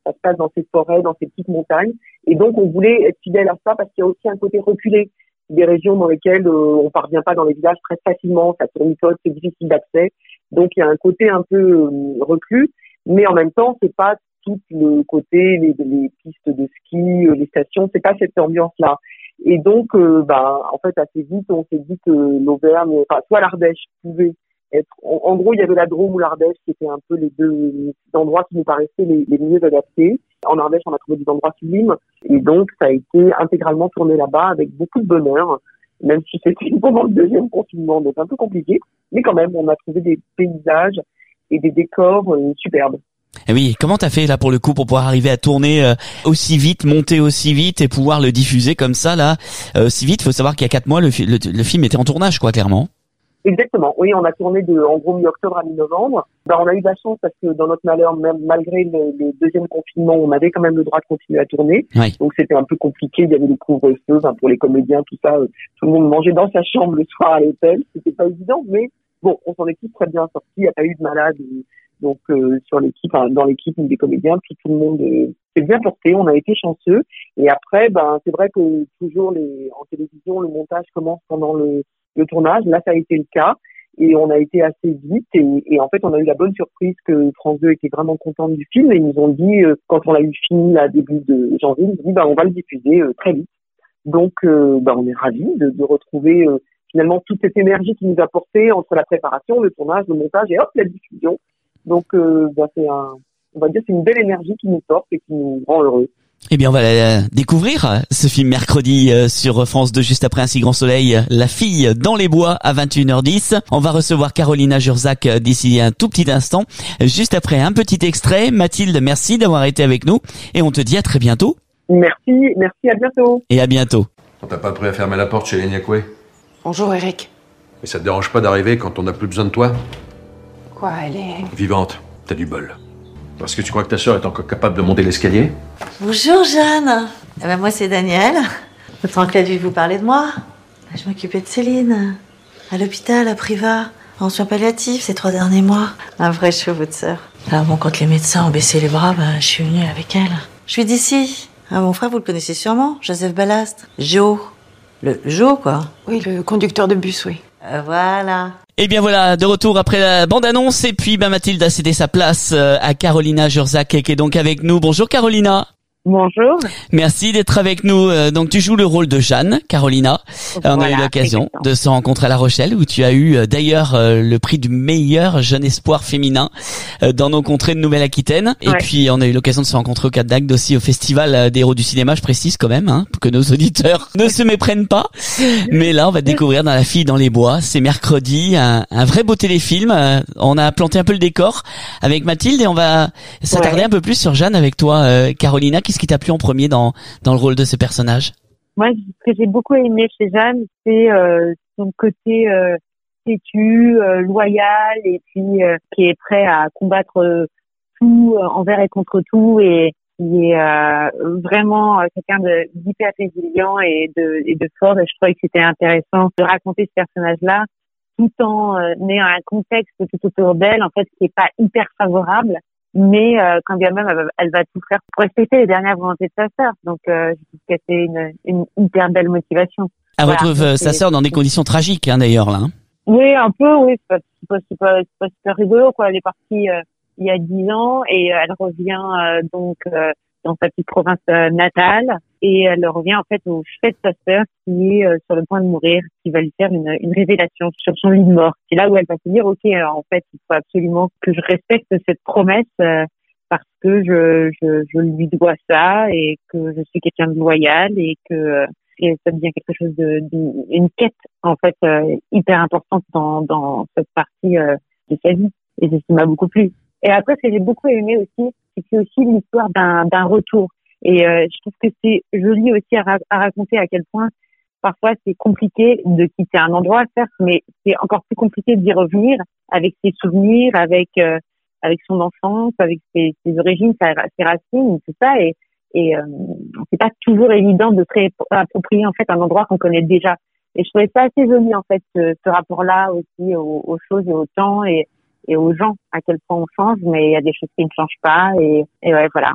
Ça se passe dans ces forêts, dans ces petites montagnes. Et donc, on voulait être fidèle à ça parce qu'il y a aussi un côté reculé. Des régions dans lesquelles on parvient pas dans les villages très facilement, ça tournicote, c'est difficile d'accès. Donc, il y a un côté un peu reclus, mais en même temps, c'est pas tout le côté, les pistes de ski, les stations, c'est pas cette ambiance-là. Et donc, en fait, assez vite, on s'est dit que l'Auvergne, soit l'Ardèche pouvait être, en gros, il y avait la Drôme ou l'Ardèche qui étaient un peu les deux endroits qui nous paraissaient les mieux adaptés. En Ardèche, on a trouvé des endroits sublimes. Et donc, ça a été intégralement tourné là-bas avec beaucoup de bonheur, même si c'était pendant le deuxième confinement, donc un peu compliqué. Mais quand même, on a trouvé des paysages et des décors superbes.
Et oui, comment t'as fait là pour le coup pour pouvoir arriver à tourner aussi vite, monter aussi vite et pouvoir le diffuser comme ça là si vite? Faut savoir qu'il y a 4 mois le film était en tournage quoi, clairement.
Exactement. Oui, on a tourné en gros mi-octobre à mi-novembre. On a eu de la chance parce que dans notre malheur, même malgré le deuxième confinement, on avait quand même le droit de continuer à tourner.
Oui.
Donc c'était un peu compliqué. Il y avait des couvre-feux pour les comédiens, tout ça. Tout le monde mangeait dans sa chambre le soir à l'hôtel. C'était pas évident, mais bon, on s'en est tous très bien sortis. Il n'y a pas eu de malade. Donc sur l'équipe, dans l'équipe des comédiens, puis tout le monde s'est bien porté. On a été chanceux. Et après, c'est vrai que toujours en télévision, le montage commence pendant le tournage. Là, ça a été le cas. Et on a été assez vite. Et en fait, on a eu la bonne surprise que France 2 était vraiment contente du film. Et ils nous ont dit, quand on l'a eu fini à début de janvier, ils nous ont dit, on va le diffuser très vite. Donc, on est ravis de retrouver finalement toute cette énergie qui nous a porté entre la préparation, le tournage, le montage et hop, la diffusion. Donc, on va dire, c'est une belle énergie qui nous porte et qui nous rend heureux.
Eh bien, on va découvrir ce film mercredi sur France 2, juste après Un si grand soleil, La fille dans les bois à 21h10. On va recevoir Carolina Jurzac d'ici un tout petit instant. Juste après un petit extrait. Mathilde, merci d'avoir été avec nous et on te dit à très bientôt.
Merci, à bientôt.
Et à bientôt.
On t'a pas appris à fermer la porte chez les Niakoué?
Bonjour Eric.
Et ça te dérange pas d'arriver quand on n'a plus besoin de toi?
Quoi, elle est...
Vivante, t'as du bol. Parce que tu crois que ta sœur est encore capable de monter l'escalier?
Bonjour Jeanne. Moi c'est Daniel. Autant qu'elle a dû vous parler de moi. Je m'occupais de Céline. À l'hôpital, à Priva. En soins palliatifs ces 3 derniers mois. Un vrai cheveu de sœur. Alors bon, quand les médecins ont baissé les bras, je suis venue avec elle. Je suis d'ici. Mon frère, vous le connaissez sûrement, Joseph Ballastre. Jo. Le Jo, quoi.
Oui, le conducteur de bus, oui.
Voilà.
Et bien voilà, de retour après la bande-annonce. Et puis Mathilde a cédé sa place à Carolina Jurzac qui est donc avec nous. Bonjour Carolina.
Bonjour.
Merci d'être avec nous. Donc tu joues le rôle de Jeanne, Carolina. On a eu l'occasion de se rencontrer à La Rochelle où tu as eu d'ailleurs le prix du meilleur jeune espoir féminin dans nos contrées de Nouvelle-Aquitaine. Et puis on a eu l'occasion de se rencontrer au Cap d'Agde aussi au Festival des Héros du Cinéma, je précise quand même, pour que nos auditeurs ne se méprennent pas. Mais là on va découvrir dans La fille dans les bois. C'est mercredi, un vrai beau téléfilm. On a planté un peu le décor avec Mathilde et on va s'attarder un peu plus sur Jeanne avec toi, Carolina. Qu'est-ce qui t'a plu en premier dans le rôle de ce personnage?
Moi, ce que j'ai beaucoup aimé chez Jeanne, c'est son côté têtu, loyal, et puis qui est prêt à combattre tout envers et contre tout, et qui est vraiment quelqu'un d'hyper résilient et de fort. Et je trouvais que c'était intéressant de raconter ce personnage-là, tout en ayant un contexte tout autour d'elle, en fait, qui est pas hyper favorable. Mais quand bien même elle va tout faire pour respecter les dernières volontés de sa sœur. Donc je trouve que c'est une hyper belle motivation.
Elle retrouve sa sœur dans des conditions tragiques d'ailleurs là.
Oui, un peu, oui, c'est pas super rigolo quoi. Elle est partie il y a 10 ans et elle revient donc dans sa petite province natale, et elle revient en fait au chevet de sa sœur qui est sur le point de mourir, qui va lui faire une révélation sur son lit de mort. C'est là où elle va se dire ok, en fait il faut absolument que je respecte cette promesse parce que je lui dois ça et que je suis quelqu'un de loyal, et que ça devient quelque chose une quête en fait hyper importante dans cette partie de sa vie, et c'est ce qui m'a beaucoup plu. Et après, ce que j'ai beaucoup aimé aussi, c'est aussi l'histoire d'un retour. Et je trouve que c'est joli aussi à raconter à quel point parfois c'est compliqué de quitter un endroit, certes, mais c'est encore plus compliqué d'y revenir avec ses souvenirs, avec son enfance, avec ses origines, ses racines, tout ça. Et c'est pas toujours évident de se réapproprier en fait un endroit qu'on connaît déjà. Et je trouvais ça assez joli en fait, ce rapport-là aussi aux choses et au temps et aux gens, à quel point on change, mais il y a des choses qui ne changent pas, et ouais, voilà.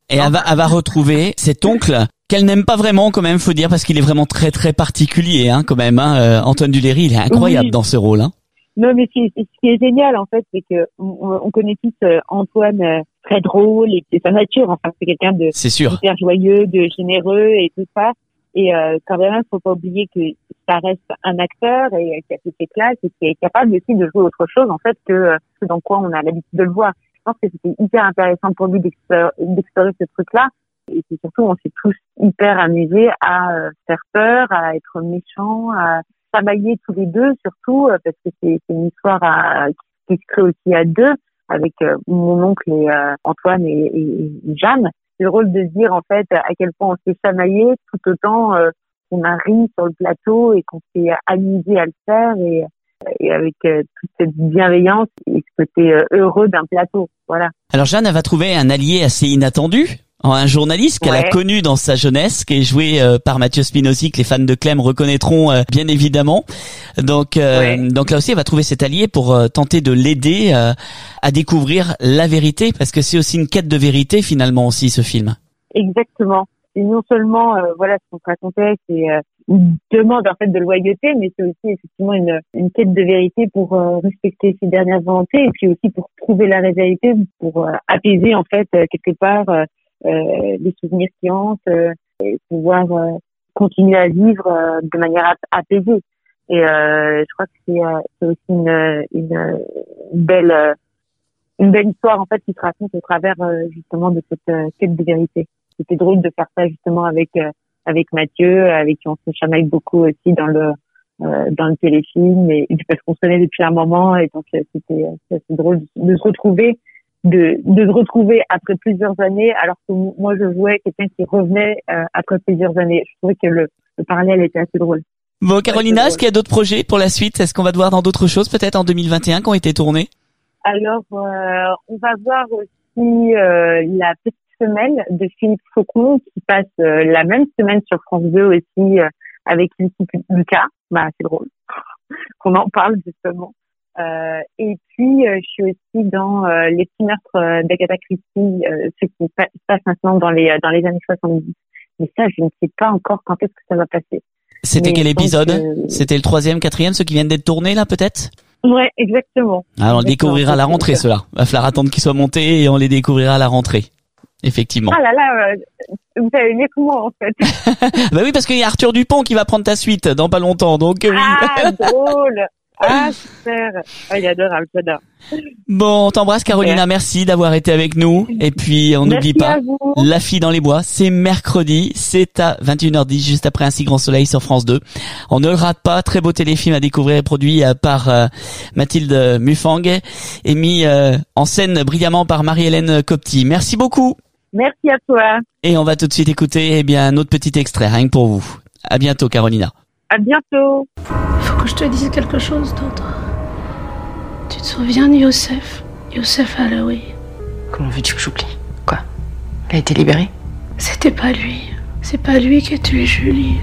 Et elle va retrouver cet oncle qu'elle n'aime pas vraiment quand même, faut dire, parce qu'il est vraiment très très particulier quand même. Antoine Duléry, il est incroyable dans ce rôle.
Non, mais ce qui est génial en fait, c'est que on connaît tous Antoine très drôle et c'est sa nature. Enfin, c'est quelqu'un de hyper joyeux, de généreux et tout ça. Et quand même, faut pas oublier que ça reste un acteur et qui a fait ses classes et qui est capable aussi de jouer autre chose en fait que dans quoi on a l'habitude de le voir. Je pense que c'était hyper intéressant pour lui d'explorer ce truc-là. Et c'est surtout, on s'est tous hyper amusés à faire peur, à être méchants, à travailler tous les deux, surtout parce que c'est une histoire qui se crée aussi à deux avec mon oncle et Antoine et Jeanne. C'est drôle de se dire en fait à quel point on s'est chamaillé tout autant qu'on a ri sur le plateau et qu'on s'est amusé à le faire et avec toute cette bienveillance et ce côté heureux d'un plateau. Voilà.
Alors Jeanne, elle va trouver un allié assez inattendu, un journaliste qu'elle a connu dans sa jeunesse, qui est joué par Mathieu Spinozzi, que les fans de Clem reconnaîtront bien évidemment. Donc là aussi, elle va trouver cet allié pour tenter de l'aider à découvrir la vérité, parce que c'est aussi une quête de vérité finalement aussi ce film.
Exactement. Et non seulement ce qu'on se racontait, c'est une demande en fait de loyauté, mais c'est aussi effectivement une quête de vérité pour respecter ses dernières volontés et puis aussi pour trouver la vérité, pour apaiser en fait quelque part les souvenirs qui hantent et pouvoir continuer à vivre de manière apaisée. Et je crois que c'est aussi une belle histoire en fait qui se raconte au travers justement de cette quête de vérité. C'était drôle de faire ça justement avec Mathieu, avec qui on se chamaille beaucoup aussi dans le téléfilm et parce qu'on se connaît depuis un moment et donc c'était drôle de se retrouver après plusieurs années, alors que moi je jouais quelqu'un qui revenait après plusieurs années. Je trouvais que le parallèle était assez drôle.
Bon, Carolina, est-ce qu'il y a d'autres projets pour la suite? Est-ce qu'on va te voir dans d'autres choses peut-être en 2021 qui ont été tournées?
Alors, on va voir aussi La Petite Femelle de Philippe Faucon qui passe la même semaine sur France 2 aussi avec Lucie Lucas. C'est drôle qu'on en parle justement. Et puis, je suis aussi dans Les Petits Meurtres d'Agatha Christie, ce qui se passe maintenant dans les années 70. Mais ça, je ne sais pas encore quand est-ce que ça va passer.
C'était quel épisode? C'était le 3e, 4e, ceux qui viennent d'être tournés là peut-être?
Ouais, exactement.
Alors on le découvrira à la rentrée ceux-là. Va falloir attendre qu'ils soient montés et on les découvrira à la rentrée. Effectivement.
Ah là là, vous savez mieux que moi en fait.
Bah oui, parce qu'il y a Arthur Dupont qui va prendre ta suite dans pas longtemps, donc oui.
Ah, drôle. Ah, super. Ah, il est adorable, j'adore.
Bon, on t'embrasse Carolina, merci d'avoir été avec nous. Et puis, on n'oublie pas, La Fille dans les Bois, c'est mercredi, c'est à 21h10, juste après Un si grand soleil sur France 2. On ne le rate pas, très beau téléfilm à découvrir, produit par Mathilde Mufang et mis en scène brillamment par Marie-Hélène Copty. Merci beaucoup.
Merci à toi.
Et on va tout de suite écouter un autre petit extrait, rien que pour vous. À bientôt Carolina.
À bientôt.
Faut que je te dise quelque chose d'autre. Tu te souviens de Youssef Alaoui?
Comment veux-tu que j'oublie? Quoi? Il a été libéré?
C'était pas lui. C'est pas lui qui a tué Julie.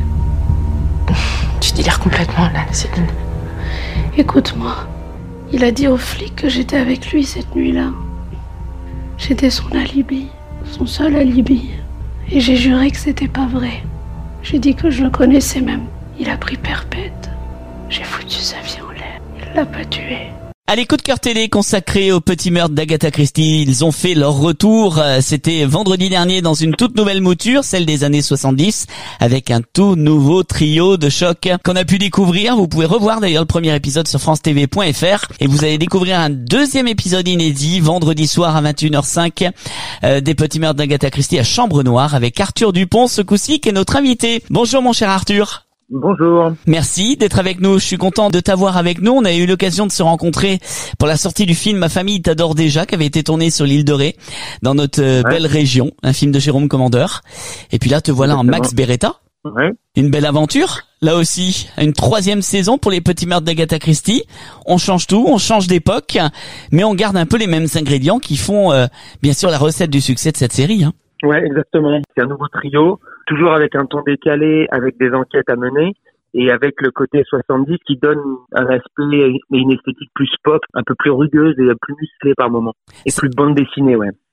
Tu délires complètement là, Céline.
Écoute-moi. Il a dit aux flics que j'étais avec lui cette nuit-là. J'étais son alibi. Son seul alibi. Et j'ai juré que c'était pas vrai. J'ai dit que je le connaissais même. Il a pris perpète. J'ai foutu sa vie en l'air. Il l'a pas tué.
Allez, coup de cœur télé consacré au petit meurtre d'Agatha Christie. Ils ont fait leur retour. C'était vendredi dernier dans une toute nouvelle mouture, celle des années 70, avec un tout nouveau trio de choc qu'on a pu découvrir. Vous pouvez revoir d'ailleurs le premier épisode sur francetv.fr et vous allez découvrir un deuxième épisode inédit vendredi soir à 21h05 des petits meurtres d'Agatha Christie à Chambre Noire avec Arthur Dupont ce coup-ci qui est notre invité. Bonjour mon cher Arthur.
Bonjour.
Merci d'être avec nous. Je suis content de t'avoir avec nous. On a eu l'occasion de se rencontrer pour la sortie du film Ma famille t'adore déjà, qui avait été tourné sur l'île de Ré, dans notre belle région, un film de Jérôme Commandeur. Et puis là, te voilà en Max Beretta.
Ouais.
Une belle aventure. Là aussi, une 3e saison pour les petits meurtres d'Agatha Christie. On change tout, on change d'époque, mais on garde un peu les mêmes ingrédients qui font, bien sûr, la recette du succès de cette série. Hein.
Ouais, exactement. C'est un nouveau trio, toujours avec un ton décalé, avec des enquêtes à mener et avec le côté 70 qui donne un aspect et une esthétique plus pop, un peu plus rugueuse et plus musclée par moment. Et plus bande dessinée, ouais.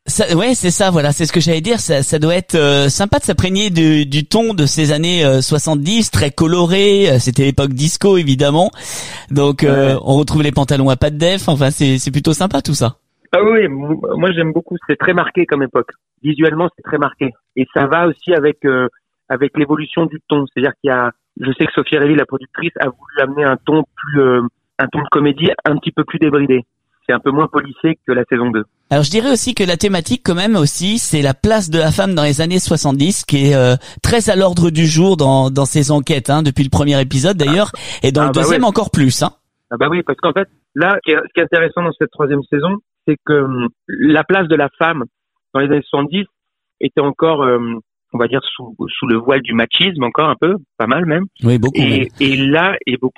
Ouais, c'est ça, voilà, c'est ce que j'allais dire. Ça doit être sympa de s'imprégner du ton de ces années 70, très coloré. C'était l'époque disco, évidemment. Donc, on retrouve les pantalons à pattes def. Enfin, c'est plutôt sympa tout ça.
Ah oui, moi j'aime beaucoup. C'est très marqué comme époque. Visuellement, c'est très marqué. Et ça va aussi avec l'évolution du ton. C'est-à-dire je sais que Sophie Réville, la productrice, a voulu amener un ton de comédie un petit peu plus débridé. C'est un peu moins policé que la saison 2.
Alors je dirais aussi que la thématique quand même aussi, c'est la place de la femme dans les années 70 qui est très à l'ordre du jour dans ces enquêtes, depuis le premier épisode d'ailleurs, et dans le deuxième encore plus.
Ah bah oui, parce qu'en fait, là, ce qui est intéressant dans cette troisième saison, c'est que la place de la femme dans les années 70 était encore, on va dire, sous le voile du machisme, encore un peu, pas mal même.
Oui, beaucoup.
Et là,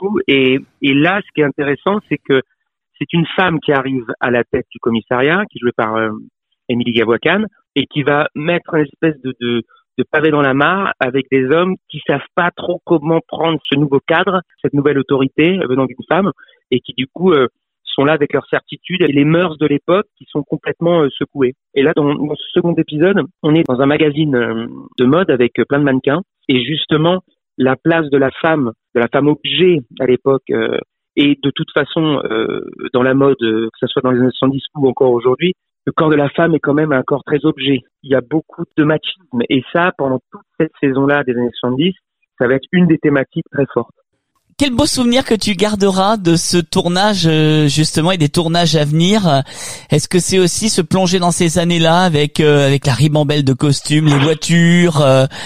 ce qui est intéressant, c'est que c'est une femme qui arrive à la tête du commissariat, qui est jouée par Émilie Gavoiscan, et qui va mettre une espèce de pavé dans la mare avec des hommes qui savent pas trop comment prendre ce nouveau cadre, cette nouvelle autorité venant d'une femme, et qui du coup sont là avec leurs certitudes et les mœurs de l'époque qui sont complètement secouées. Et là, dans ce second épisode, on est dans un magazine de mode avec plein de mannequins, et justement la place de la femme objet à l'époque. Et de toute façon, dans la mode, que ce soit dans les années 70 ou encore aujourd'hui, le corps de la femme est quand même un corps très objet. Il y a beaucoup de machisme. Et ça, pendant toute cette saison-là des années 70, ça va être une des thématiques très fortes.
Quel beau souvenir que tu garderas de ce tournage, justement, et des tournages à venir. Est-ce que c'est aussi se plonger dans ces années-là avec la ribambelle de costumes, les voitures,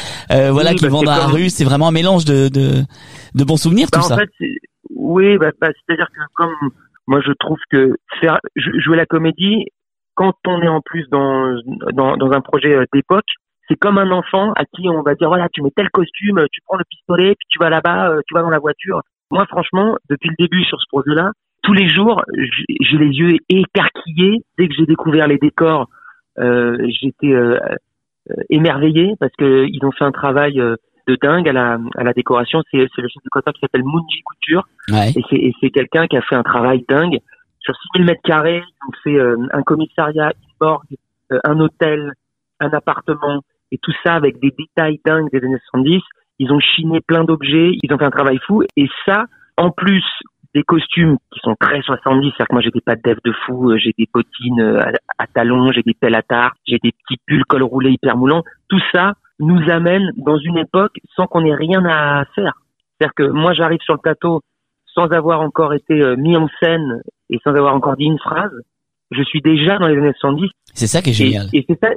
qui vont dans la rue. C'est vraiment un mélange de bons souvenirs, tout ça.
En fait, c'est-à-dire que comme moi je trouve que jouer la comédie, quand on est en plus dans un projet d'époque, c'est comme un enfant à qui on va dire voilà, tu mets tel costume, tu prends le pistolet, puis tu vas là-bas, tu vas dans la voiture. Moi franchement, depuis le début sur ce projet-là, tous les jours, j'ai les yeux écarquillés. Dès que j'ai découvert les décors, j'étais émerveillé parce que ils ont fait un travail de dingue à la décoration. C'est le chef de comptoir qui s'appelle Munji Couture.
Ouais.
Et c'est quelqu'un qui a fait un travail dingue. Sur 6000 mètres carrés, ils ont fait un commissariat, une morgue, un hôtel, un appartement, et tout ça avec des détails dingues des années 70. Ils ont chiné plein d'objets, ils ont fait un travail fou. Et ça, en plus des costumes qui sont très 70, c'est-à-dire que moi j'ai des pattes d'Ève de fou, j'ai des bottines à talons, j'ai des pelles à tarte, j'ai des petits pulls col roulé hyper moulants. Tout ça nous amène dans une époque sans qu'on ait rien à faire. C'est-à-dire que moi j'arrive sur le plateau sans avoir encore été mis en scène et sans avoir encore dit une phrase. Je suis déjà dans les années 70.
C'est ça qui est génial.
Et c'est ça,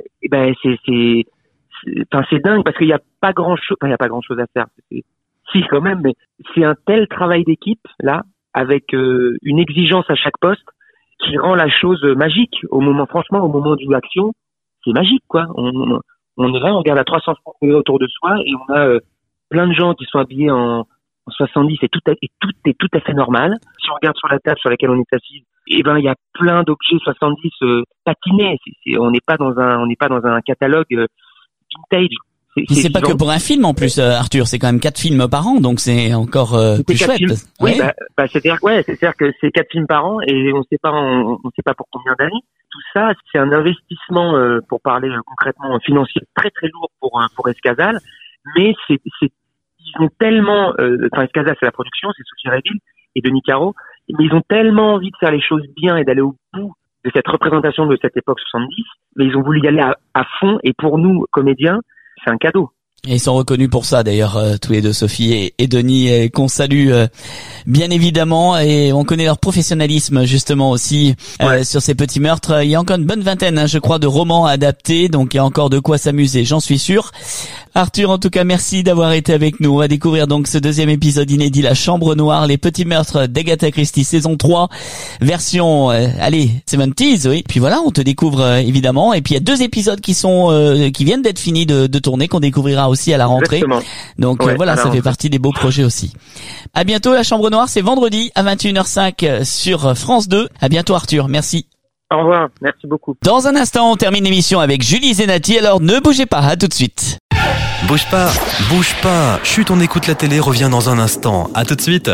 c'est dingue parce qu'il n'y a pas grand-chose, à faire. Si, quand même, mais c'est un tel travail d'équipe, là, avec une exigence à chaque poste qui rend la chose magique. Franchement, au moment de l'action, c'est magique, quoi. On est là, on regarde à 360 degrés autour de soi et on a plein de gens qui sont habillés en 70 et tout est tout à fait normal. Si on regarde sur la table sur laquelle on est assis, il y a plein d'objets 70 patinés. On n'est pas dans un catalogue vintage.
C'est pas que pour un film en plus, Arthur. C'est quand même 4 films par an, donc c'est encore plus chouette.
Films. Oui, c'est-à-dire que c'est 4 films par an et on sait pas pour combien d'années. Tout ça, c'est un investissement pour parler concrètement financier très très lourd pour Escazal, mais ils ont tellement, Escazal c'est la production, c'est Sophie Réville et Denis Caro, mais ils ont tellement envie de faire les choses bien et d'aller au bout de cette représentation de cette époque 70, mais ils ont voulu y aller à fond, et pour nous comédiens, c'est un cadeau.
Et ils sont reconnus pour ça d'ailleurs, tous les deux, Sophie et Denis, qu'on salue bien évidemment, et on connaît leur professionnalisme justement aussi sur ces petits meurtres. Il y a encore une bonne vingtaine, je crois, de romans adaptés, donc il y a encore de quoi s'amuser, j'en suis sûr. Arthur, en tout cas, merci d'avoir été avec nous. On va découvrir donc ce deuxième épisode inédit, La Chambre Noire, les petits meurtres d'Agatha Christie, saison 3, version, 70s, oui. Puis voilà, on te découvre évidemment. Et puis il y a 2 épisodes qui viennent d'être finis de tourner, qu'on découvrira aussi à la rentrée.
Exactement.
Donc voilà, ça fait partie des beaux projets aussi. À bientôt, La Chambre Noire, c'est vendredi à 21h05 sur France 2. À bientôt, Arthur. Merci.
Au revoir. Merci beaucoup.
Dans un instant, on termine l'émission avec Julie Zenati. Alors ne bougez pas, à tout de suite.
Bouge pas. Chut, on écoute la télé, revient dans un instant. À tout de suite.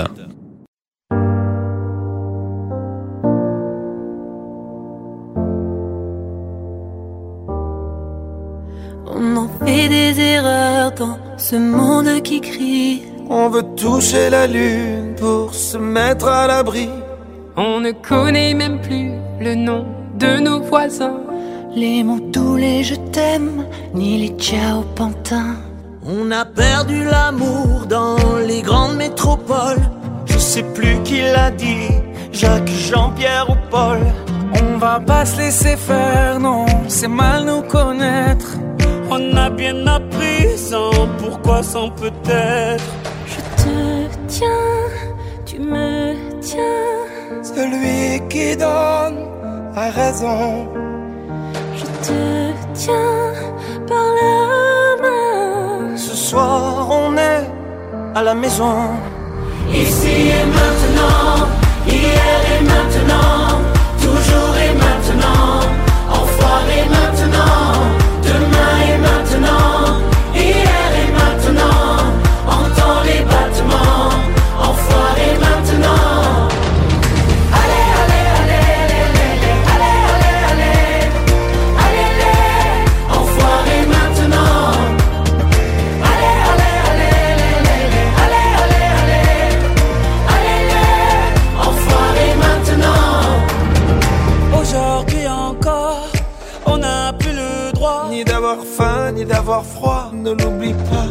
On veut toucher la lune pour se mettre à l'abri.
On ne connaît même plus le nom de nos voisins.
Les mots doux, les je t'aime, ni les ciao pantins.
On a perdu l'amour dans les grandes métropoles.
Je sais plus qui l'a dit, Jacques, Jean-Pierre ou Paul. On va pas se laisser faire, non, c'est mal nous connaître. On a bien appris sans pourquoi, sans peut-être.
Je te tiens, tu me tiens.
Celui qui donne a raison.
Je te tiens par la main.
Ce soir on est à la maison.
Ici et maintenant, hier et maintenant, toujours et maintenant, enfoiré maintenant, demain et maintenant, hier et maintenant, entends les battements, enfoiré maintenant. Allez, allez, allez, allez, allez, allez, allez, allez, enfoiré maintenant. Allez, allez, allez, allez, allez, allez, allez, enfoiré maintenant.
Aujourd'hui encore, on n'a plus le droit ni d'avoir faim, ni d'avoir froid, ne l'oublie pas.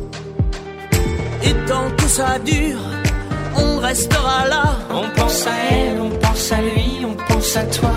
Et tant que ça dure, on restera là.
On pense à elle, on pense à lui, on pense à toi.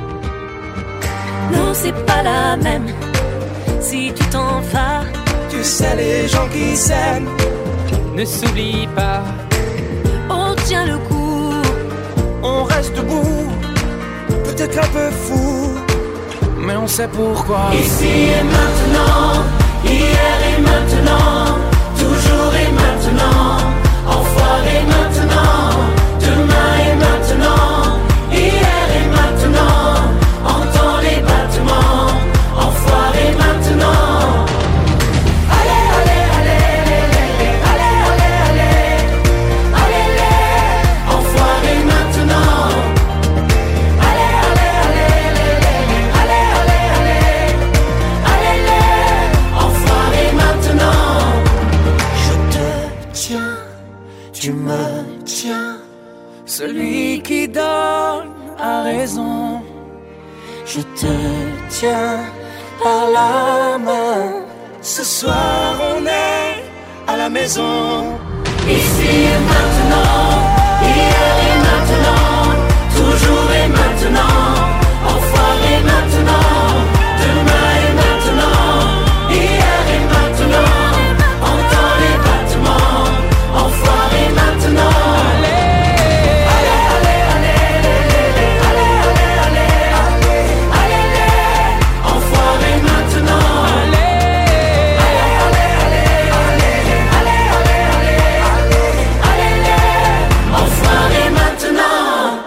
Non, c'est pas la même. Si tu t'en vas,
tu sais les gens qui s'aiment
ne s'oublie pas.
on tient le coup.
On reste debout, peut-être un peu fou, mais on sait pourquoi.
Ici et maintenant, hier et maintenant, toujours et maintenant, enfoiré maintenant, demain et maintenant, hier et maintenant, entends les battements, enfoiré maintenant. Allez, allez, allez, allez, allez, allez, allez, allez, enfoiré maintenant. Allez, allez, allez, allez, allez, allez, allez, enfoiré maintenant.
Je te tiens, tu me tiens. Celui qui donne a raison. Je te tiens par la main. Ce soir on est à la maison.
Ici et maintenant, hier et maintenant, toujours et maintenant, enfoiré maintenant, demain et maintenant, hier et maintenant, entends les battements, enfoiré maintenant. Allez, allez, allez, allez, allez, allez, allez, enfoiré maintenant. Allez, allez, allez, allez, allez, enfoiré maintenant.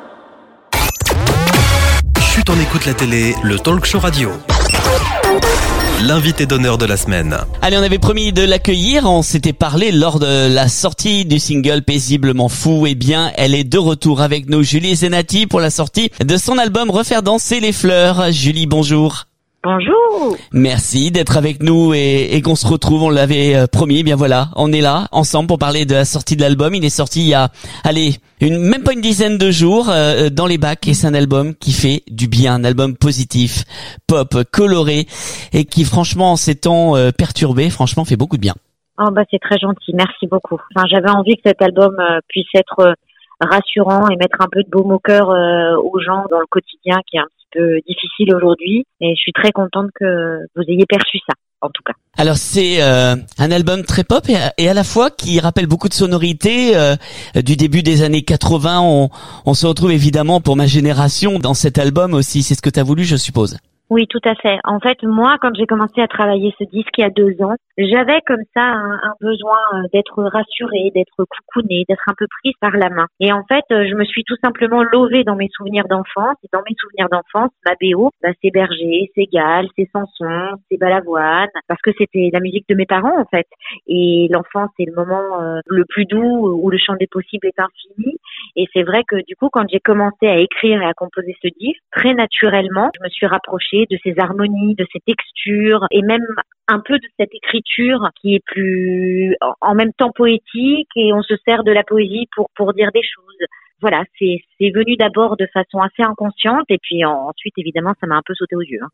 Chut, on écoute la télé, le talk show radio. L'invité d'honneur de la semaine.
Allez, on avait promis de l'accueillir, on s'était parlé lors de la sortie du single Paisiblement Fou. Eh bien, elle est de retour avec nous, Julie Zenati, pour la sortie de son album Refaire danser les fleurs. Julie, bonjour.
Bonjour.
Merci d'être avec nous et qu'on se retrouve, on l'avait promis. Eh bien voilà, on est là ensemble pour parler de la sortie de l'album. Il est sorti il y a, même pas une dizaine de jours dans les bacs, et c'est un album qui fait du bien, un album positif, pop, coloré, et qui franchement en ces temps perturbés, franchement fait beaucoup de bien.
Oh bah c'est très gentil, merci beaucoup. Enfin, j'avais envie que cet album puisse être rassurant et mettre un peu de baume au cœur aux gens dans le quotidien qui est un petit peu difficile aujourd'hui, et je suis très contente que vous ayez perçu ça, en tout cas.
Alors c'est un album très pop et à la fois qui rappelle beaucoup de sonorités du début des années 80. On se retrouve évidemment pour ma génération dans cet album aussi. C'est ce que tu as voulu, je suppose.
Oui, tout à fait. En fait, moi, quand j'ai commencé à travailler ce disque il y a 2 ans, j'avais comme ça un besoin d'être rassurée, d'être coucounée, d'être un peu prise par la main. Et en fait, je me suis tout simplement lovée dans mes souvenirs d'enfance. Et dans mes souvenirs d'enfance, ma BO, c'est Berger, c'est Gall, c'est Samson, c'est Balavoine, parce que c'était la musique de mes parents, en fait. Et l'enfance, c'est le moment le plus doux où le champ des possibles est infini.
Et c'est vrai que du coup, quand j'ai commencé à écrire et à composer ce disque, très naturellement, je me suis rapprochée de ces harmonies, de ces textures et même un peu de cette écriture qui est plus en même temps poétique, et on se sert de la poésie pour dire des choses. Voilà, c'est venu d'abord de façon assez inconsciente, et puis ensuite, évidemment, ça m'a un peu sauté aux yeux.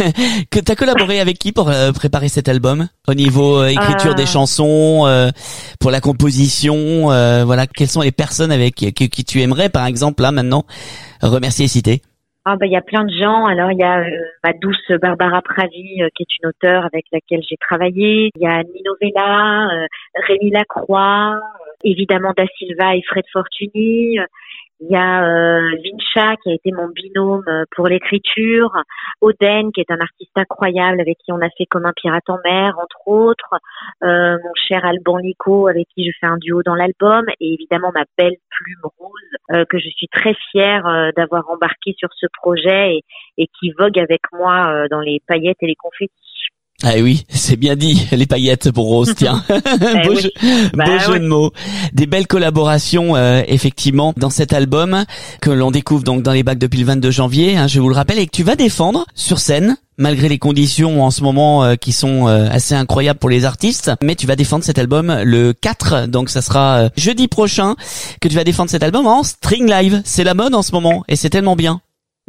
Que t'as collaboré avec qui pour préparer cet album? Au niveau écriture des chansons, pour la composition, voilà, quelles sont les personnes avec qui tu aimerais, par exemple, là, maintenant, remercier et citer?
Il y a plein de gens. Alors, il y a ma douce Barbara Pravi, qui est une auteure avec laquelle j'ai travaillé. Il y a Nino Vella, Rémi Lacroix, évidemment Da Silva et Fred Fortuny. Il y a Vincha qui a été mon binôme pour l'écriture, Oden qui est un artiste incroyable avec qui on a fait Comme un pirate en mer, entre autres, mon cher Alban Lico avec qui je fais un duo dans l'album, et évidemment ma belle plume rose que je suis très fière d'avoir embarqué sur ce projet et qui vogue avec moi dans les paillettes et les confettis.
Ah oui, c'est bien dit, les paillettes pour Rose, tiens. Beau jeu de mots. Des belles collaborations, effectivement, dans cet album, que l'on découvre donc dans les bacs depuis le 22 janvier, hein, je vous le rappelle, et que tu vas défendre sur scène, malgré les conditions en ce moment qui sont assez incroyables pour les artistes. Mais tu vas défendre cet album le 4, donc ça sera jeudi prochain que tu vas défendre cet album en string live. C'est la mode en ce moment, et c'est tellement bien.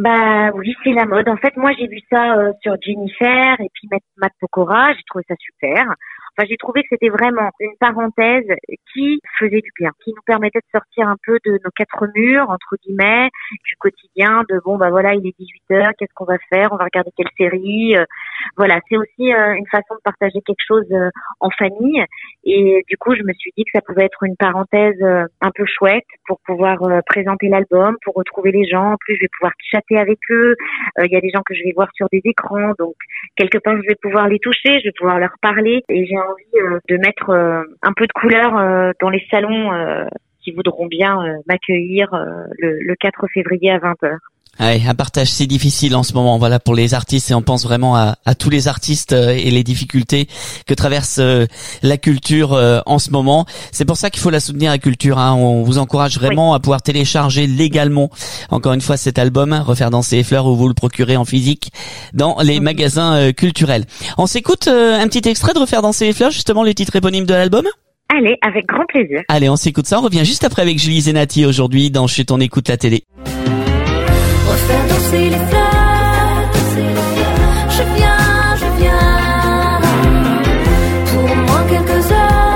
Oui, c'est la mode. En fait, moi, j'ai vu ça sur Jennifer et puis Matt Pokora. J'ai trouvé ça super. Enfin, j'ai trouvé que c'était vraiment une parenthèse qui faisait du bien, qui nous permettait de sortir un peu de nos quatre murs, entre guillemets, du quotidien, de voilà, il est 18h, qu'est-ce qu'on va faire? On va regarder quelle série? Voilà, c'est aussi une façon de partager quelque chose en famille. Et du coup, je me suis dit que ça pouvait être une parenthèse un peu chouette pour pouvoir présenter l'album, pour retrouver les gens. En plus, je vais pouvoir chatter avec eux. Il y a des gens que je vais voir sur des écrans, donc quelque part, je vais pouvoir les toucher, je vais pouvoir leur parler. Et j'ai envie de mettre un peu de couleur dans les salons qui voudront bien m'accueillir le 4 février à 20h.
Ouais, un partage si difficile en ce moment, voilà, pour les artistes, et on pense vraiment à tous les artistes et les difficultés que traverse la culture en ce moment. C'est pour ça qu'il faut la soutenir, la culture, hein. On vous encourage vraiment à pouvoir télécharger légalement, encore une fois, cet album, Refaire danser les fleurs, ou vous le procurez en physique dans les magasins culturels. On s'écoute un petit extrait de Refaire danser les fleurs, justement le titre éponyme de l'album?
Allez, avec grand plaisir.
Allez, on s'écoute ça, on revient juste après avec Julie Zenati aujourd'hui dans Chut, on écoute la télé.
Refaire danser les fleurs, je viens, pour moi quelques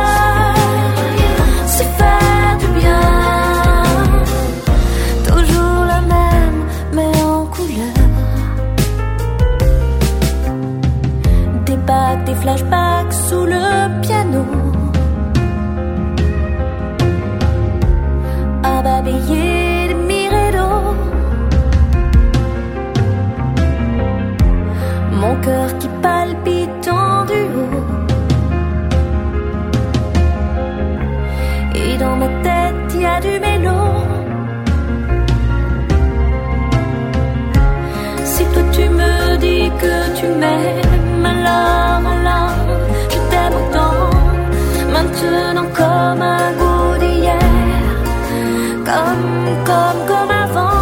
heures, c'est faire du bien, toujours la même, mais en couleur, des bacs, des flashbacks sous le piano, à babayer des miredos. Mon cœur qui palpite en duo, et dans ma tête il y a du mélo. Si toi tu me dis que tu m'aimes, alors je t'aime autant, maintenant comme un goût d'hier, comme avant.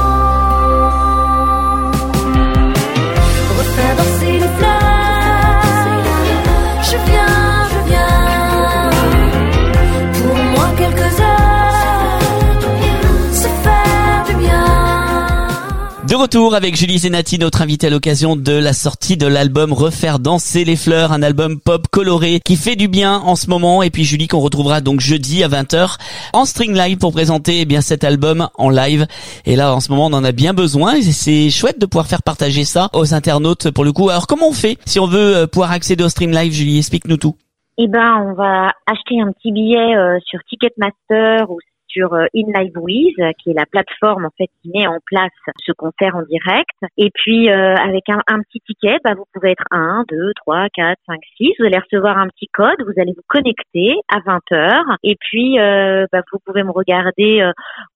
Refaire danser les fleurs, je viens, pour moi quelques heures, c'est faire du bien.
De retour avec Julie Zenati, notre invitée à l'occasion de la sortie de l'album Refaire danser les fleurs, un album pop coloré qui fait du bien en ce moment. Et puis Julie qu'on retrouvera donc jeudi à 20h en string live pour présenter cet album en live. Et là en ce moment on en a bien besoin, et c'est chouette de pouvoir faire partager ça aux internautes pour le coup. Alors comment on fait si on veut pouvoir accéder au stream live, Julie? Explique-nous tout.
On va acheter un petit billet sur Ticketmaster ou sur In Live With, qui est la plateforme en fait qui met en place ce concert en direct. Et puis avec un petit ticket, vous pouvez être 1, 2, 3, 4, 5, 6. Vous allez recevoir un petit code, vous allez vous connecter à 20h. Et puis vous pouvez me regarder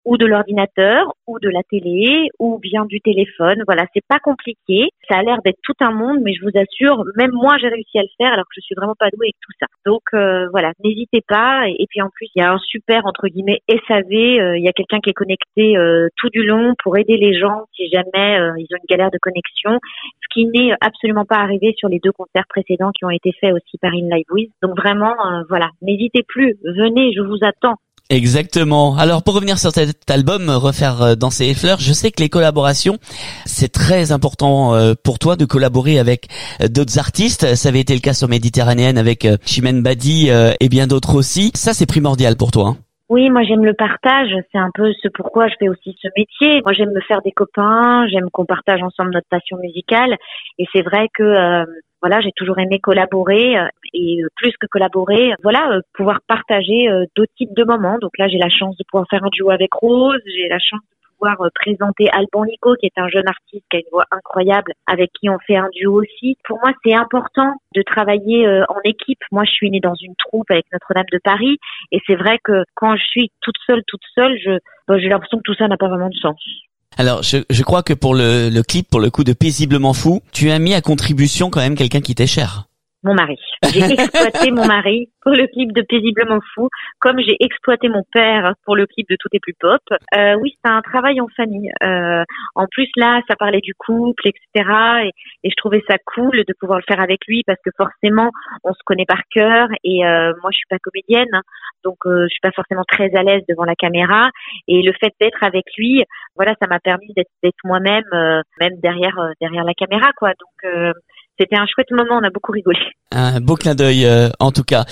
ou de l'ordinateur, ou de la télé, ou bien du téléphone. Voilà, c'est pas compliqué. Ça a l'air d'être tout un monde, mais je vous assure, même moi, j'ai réussi à le faire alors que je suis vraiment pas douée avec tout ça. Donc voilà, n'hésitez pas. Et puis en plus, il y a un super, entre guillemets, SAV. Il y a quelqu'un qui est connecté tout du long pour aider les gens si jamais ils ont une galère de connexion. Ce qui n'est absolument pas arrivé sur les 2 concerts précédents qui ont été faits aussi par In Live With. Donc vraiment, voilà, n'hésitez plus. Venez, je vous attends.
Exactement. Alors pour revenir sur cet album, Refaire danser les fleurs, je sais que les collaborations, c'est très important pour toi de collaborer avec d'autres artistes. Ça avait été le cas sur Méditerranéenne avec Chimène Badi et bien d'autres aussi. Ça, c'est primordial pour toi, hein?
Oui, moi j'aime le partage, c'est un peu ce pourquoi je fais aussi ce métier. Moi j'aime me faire des copains, j'aime qu'on partage ensemble notre passion musicale et c'est vrai que voilà, j'ai toujours aimé collaborer et plus que collaborer, voilà, pouvoir partager d'autres types de moments. Donc là, j'ai la chance de pouvoir faire un duo avec Rose, j'ai la chance de pouvoir présenter Alban Nico, qui est un jeune artiste qui a une voix incroyable, avec qui on fait un duo aussi. Pour moi, c'est important de travailler en équipe. Moi, je suis née dans une troupe avec Notre-Dame de Paris, et c'est vrai que quand je suis toute seule, j'ai l'impression que tout ça n'a pas vraiment de sens.
Alors, je crois que pour le clip, pour le coup de Paisiblement Fou, tu as mis à contribution quand même quelqu'un qui t'est cher.
Mon mari. J'ai exploité mon mari pour le clip de Paisiblement Fou, comme j'ai exploité mon père pour le clip de Tout est plus pop. Oui, c'est un travail en famille. En plus, là, ça parlait du couple, etc. Et je trouvais ça cool de pouvoir le faire avec lui parce que forcément, on se connaît par cœur. Et moi, je suis pas comédienne, donc je suis pas forcément très à l'aise devant la caméra. Et le fait d'être avec lui, voilà, ça m'a permis d'être moi-même, même derrière la caméra, quoi. Donc c'était un chouette moment, on a beaucoup rigolé.
Un beau clin d'œil en tout cas.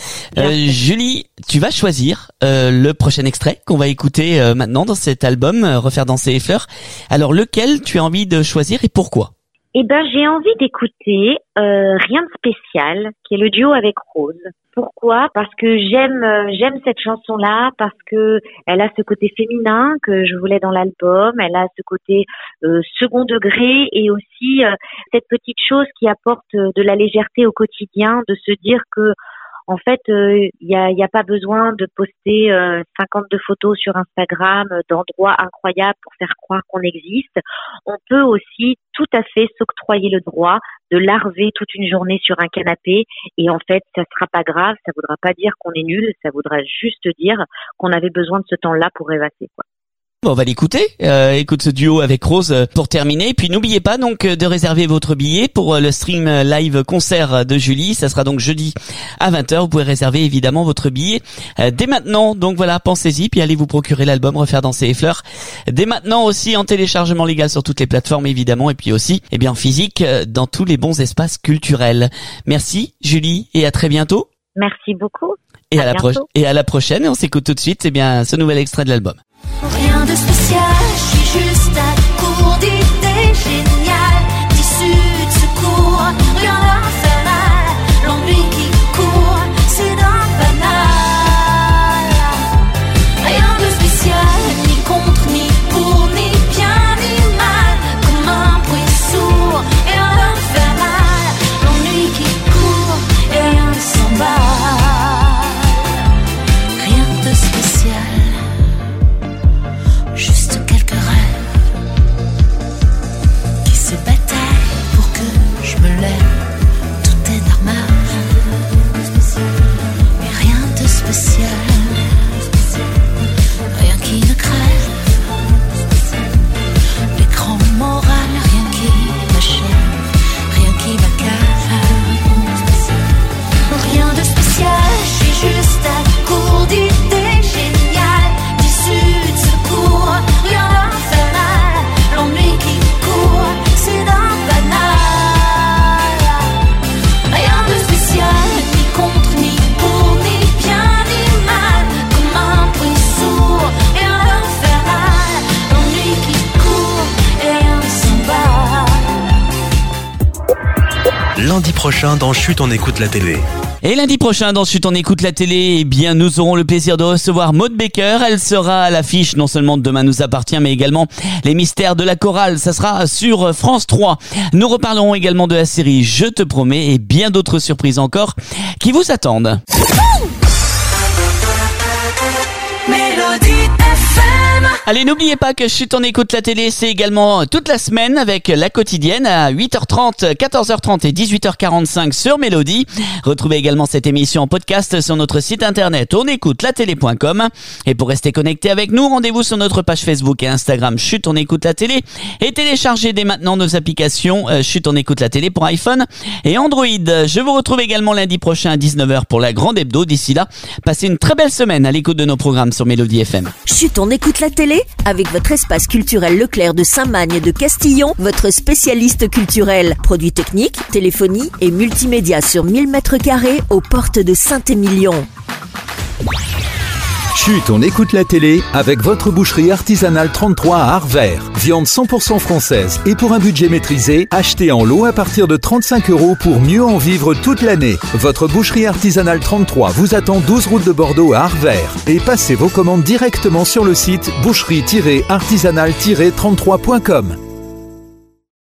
Julie, tu vas choisir le prochain extrait qu'on va écouter maintenant dans cet album Refaire danser les fleurs. Alors lequel tu as envie de choisir et pourquoi?
Eh ben, j'ai envie d'écouter Rien de spécial, qui est le duo avec Rose. Pourquoi? Parce que j'aime cette chanson-là, parce que elle a ce côté féminin que je voulais dans l'album, elle a ce côté second degré et aussi cette petite chose qui apporte de la légèreté au quotidien, de se dire que en fait, il y a pas besoin de poster 52 photos sur Instagram d'endroits incroyables pour faire croire qu'on existe. On peut aussi tout à fait s'octroyer le droit de larver toute une journée sur un canapé et en fait, ça sera pas grave, ça voudra pas dire qu'on est nul, ça voudra juste dire qu'on avait besoin de ce temps-là pour rêvasser, quoi.
Bon, on va l'écouter. Écoute ce duo avec Rose pour terminer. Puis n'oubliez pas donc de réserver votre billet pour le stream live concert de Julie. Ça sera donc jeudi à 20h. Vous pouvez réserver évidemment votre billet dès maintenant. Donc voilà, pensez-y. Puis allez vous procurer l'album Refaire danser les fleurs. Dès maintenant aussi en téléchargement légal sur toutes les plateformes évidemment. Et puis aussi, en physique dans tous les bons espaces culturels. Merci Julie et à très bientôt.
Merci beaucoup.
Et à la prochaine. Et on s'écoute tout de suite, ce nouvel extrait de l'album.
Rien de spécial, je suis juste à court d'idées géniales, d'issues de secours, rien leur fait mal, l'ennui qui court, c'est d'un banal. Rien de spécial, ni contre, ni pour, ni bien, ni mal, comme un bruit sourd, rien leur fait mal, l'ennui qui court, et rien ne s'emballe. Rien de spécial. Juste quelques rêves qui se battaient pour que je me lève. Tout est normal, mais rien de spécial. Rien qui ne crève. L'écran moral, rien qui m'achève, rien qui m'accale. Rien de spécial, je suis juste à court d'idées géniales, d'issues de secours. Rien leur fait mal, l'ennui qui court, c'est d'un banal. Rien de spécial, ni contre, ni pour, ni bien, ni mal, comme un bruit sourd. Rien leur fait mal, l'ennui qui court, et rien ne s'emballe.
Lundi prochain dans Chut on écoute la télé.
Et lundi prochain dans Chut on écoute la télé, nous aurons le plaisir de recevoir Maud Baker. Elle sera à l'affiche non seulement de Demain nous appartient, mais également Les mystères de la chorale. Ça sera sur France 3. Nous reparlerons également de la série Je te promets et bien d'autres surprises encore qui vous attendent.
Mélodie FM.
Allez, n'oubliez pas que Chut, on écoute la télé, c'est également toute la semaine avec la quotidienne à 8h30, 14h30 et 18h45 sur Mélodie. Retrouvez également cette émission en podcast sur notre site internet onécoutelatélé.com. Et pour rester connecté avec nous, rendez-vous sur notre page Facebook et Instagram Chut, on écoute la télé et téléchargez dès maintenant nos applications Chut, on écoute la télé pour iPhone et Android. Je vous retrouve également lundi prochain à 19h pour la grande hebdo. D'ici là, passez une très belle semaine à l'écoute de nos programmes sur Mélodie FM.
Chut, on écoute la télé avec votre espace culturel Leclerc de Saint-Magne de Castillon, votre spécialiste culturel. Produits techniques, téléphonie et multimédia sur 1000 m² aux portes de Saint-Émilion.
Chut, on écoute la télé avec votre boucherie artisanale 33 à Arvert. Viande 100% française et pour un budget maîtrisé, achetez en lot à partir de 35 € pour mieux en vivre toute l'année. Votre boucherie artisanale 33 vous attend 12 route de Bordeaux à Arvert. Et passez vos commandes directement sur le site boucherie-artisanale-33.com.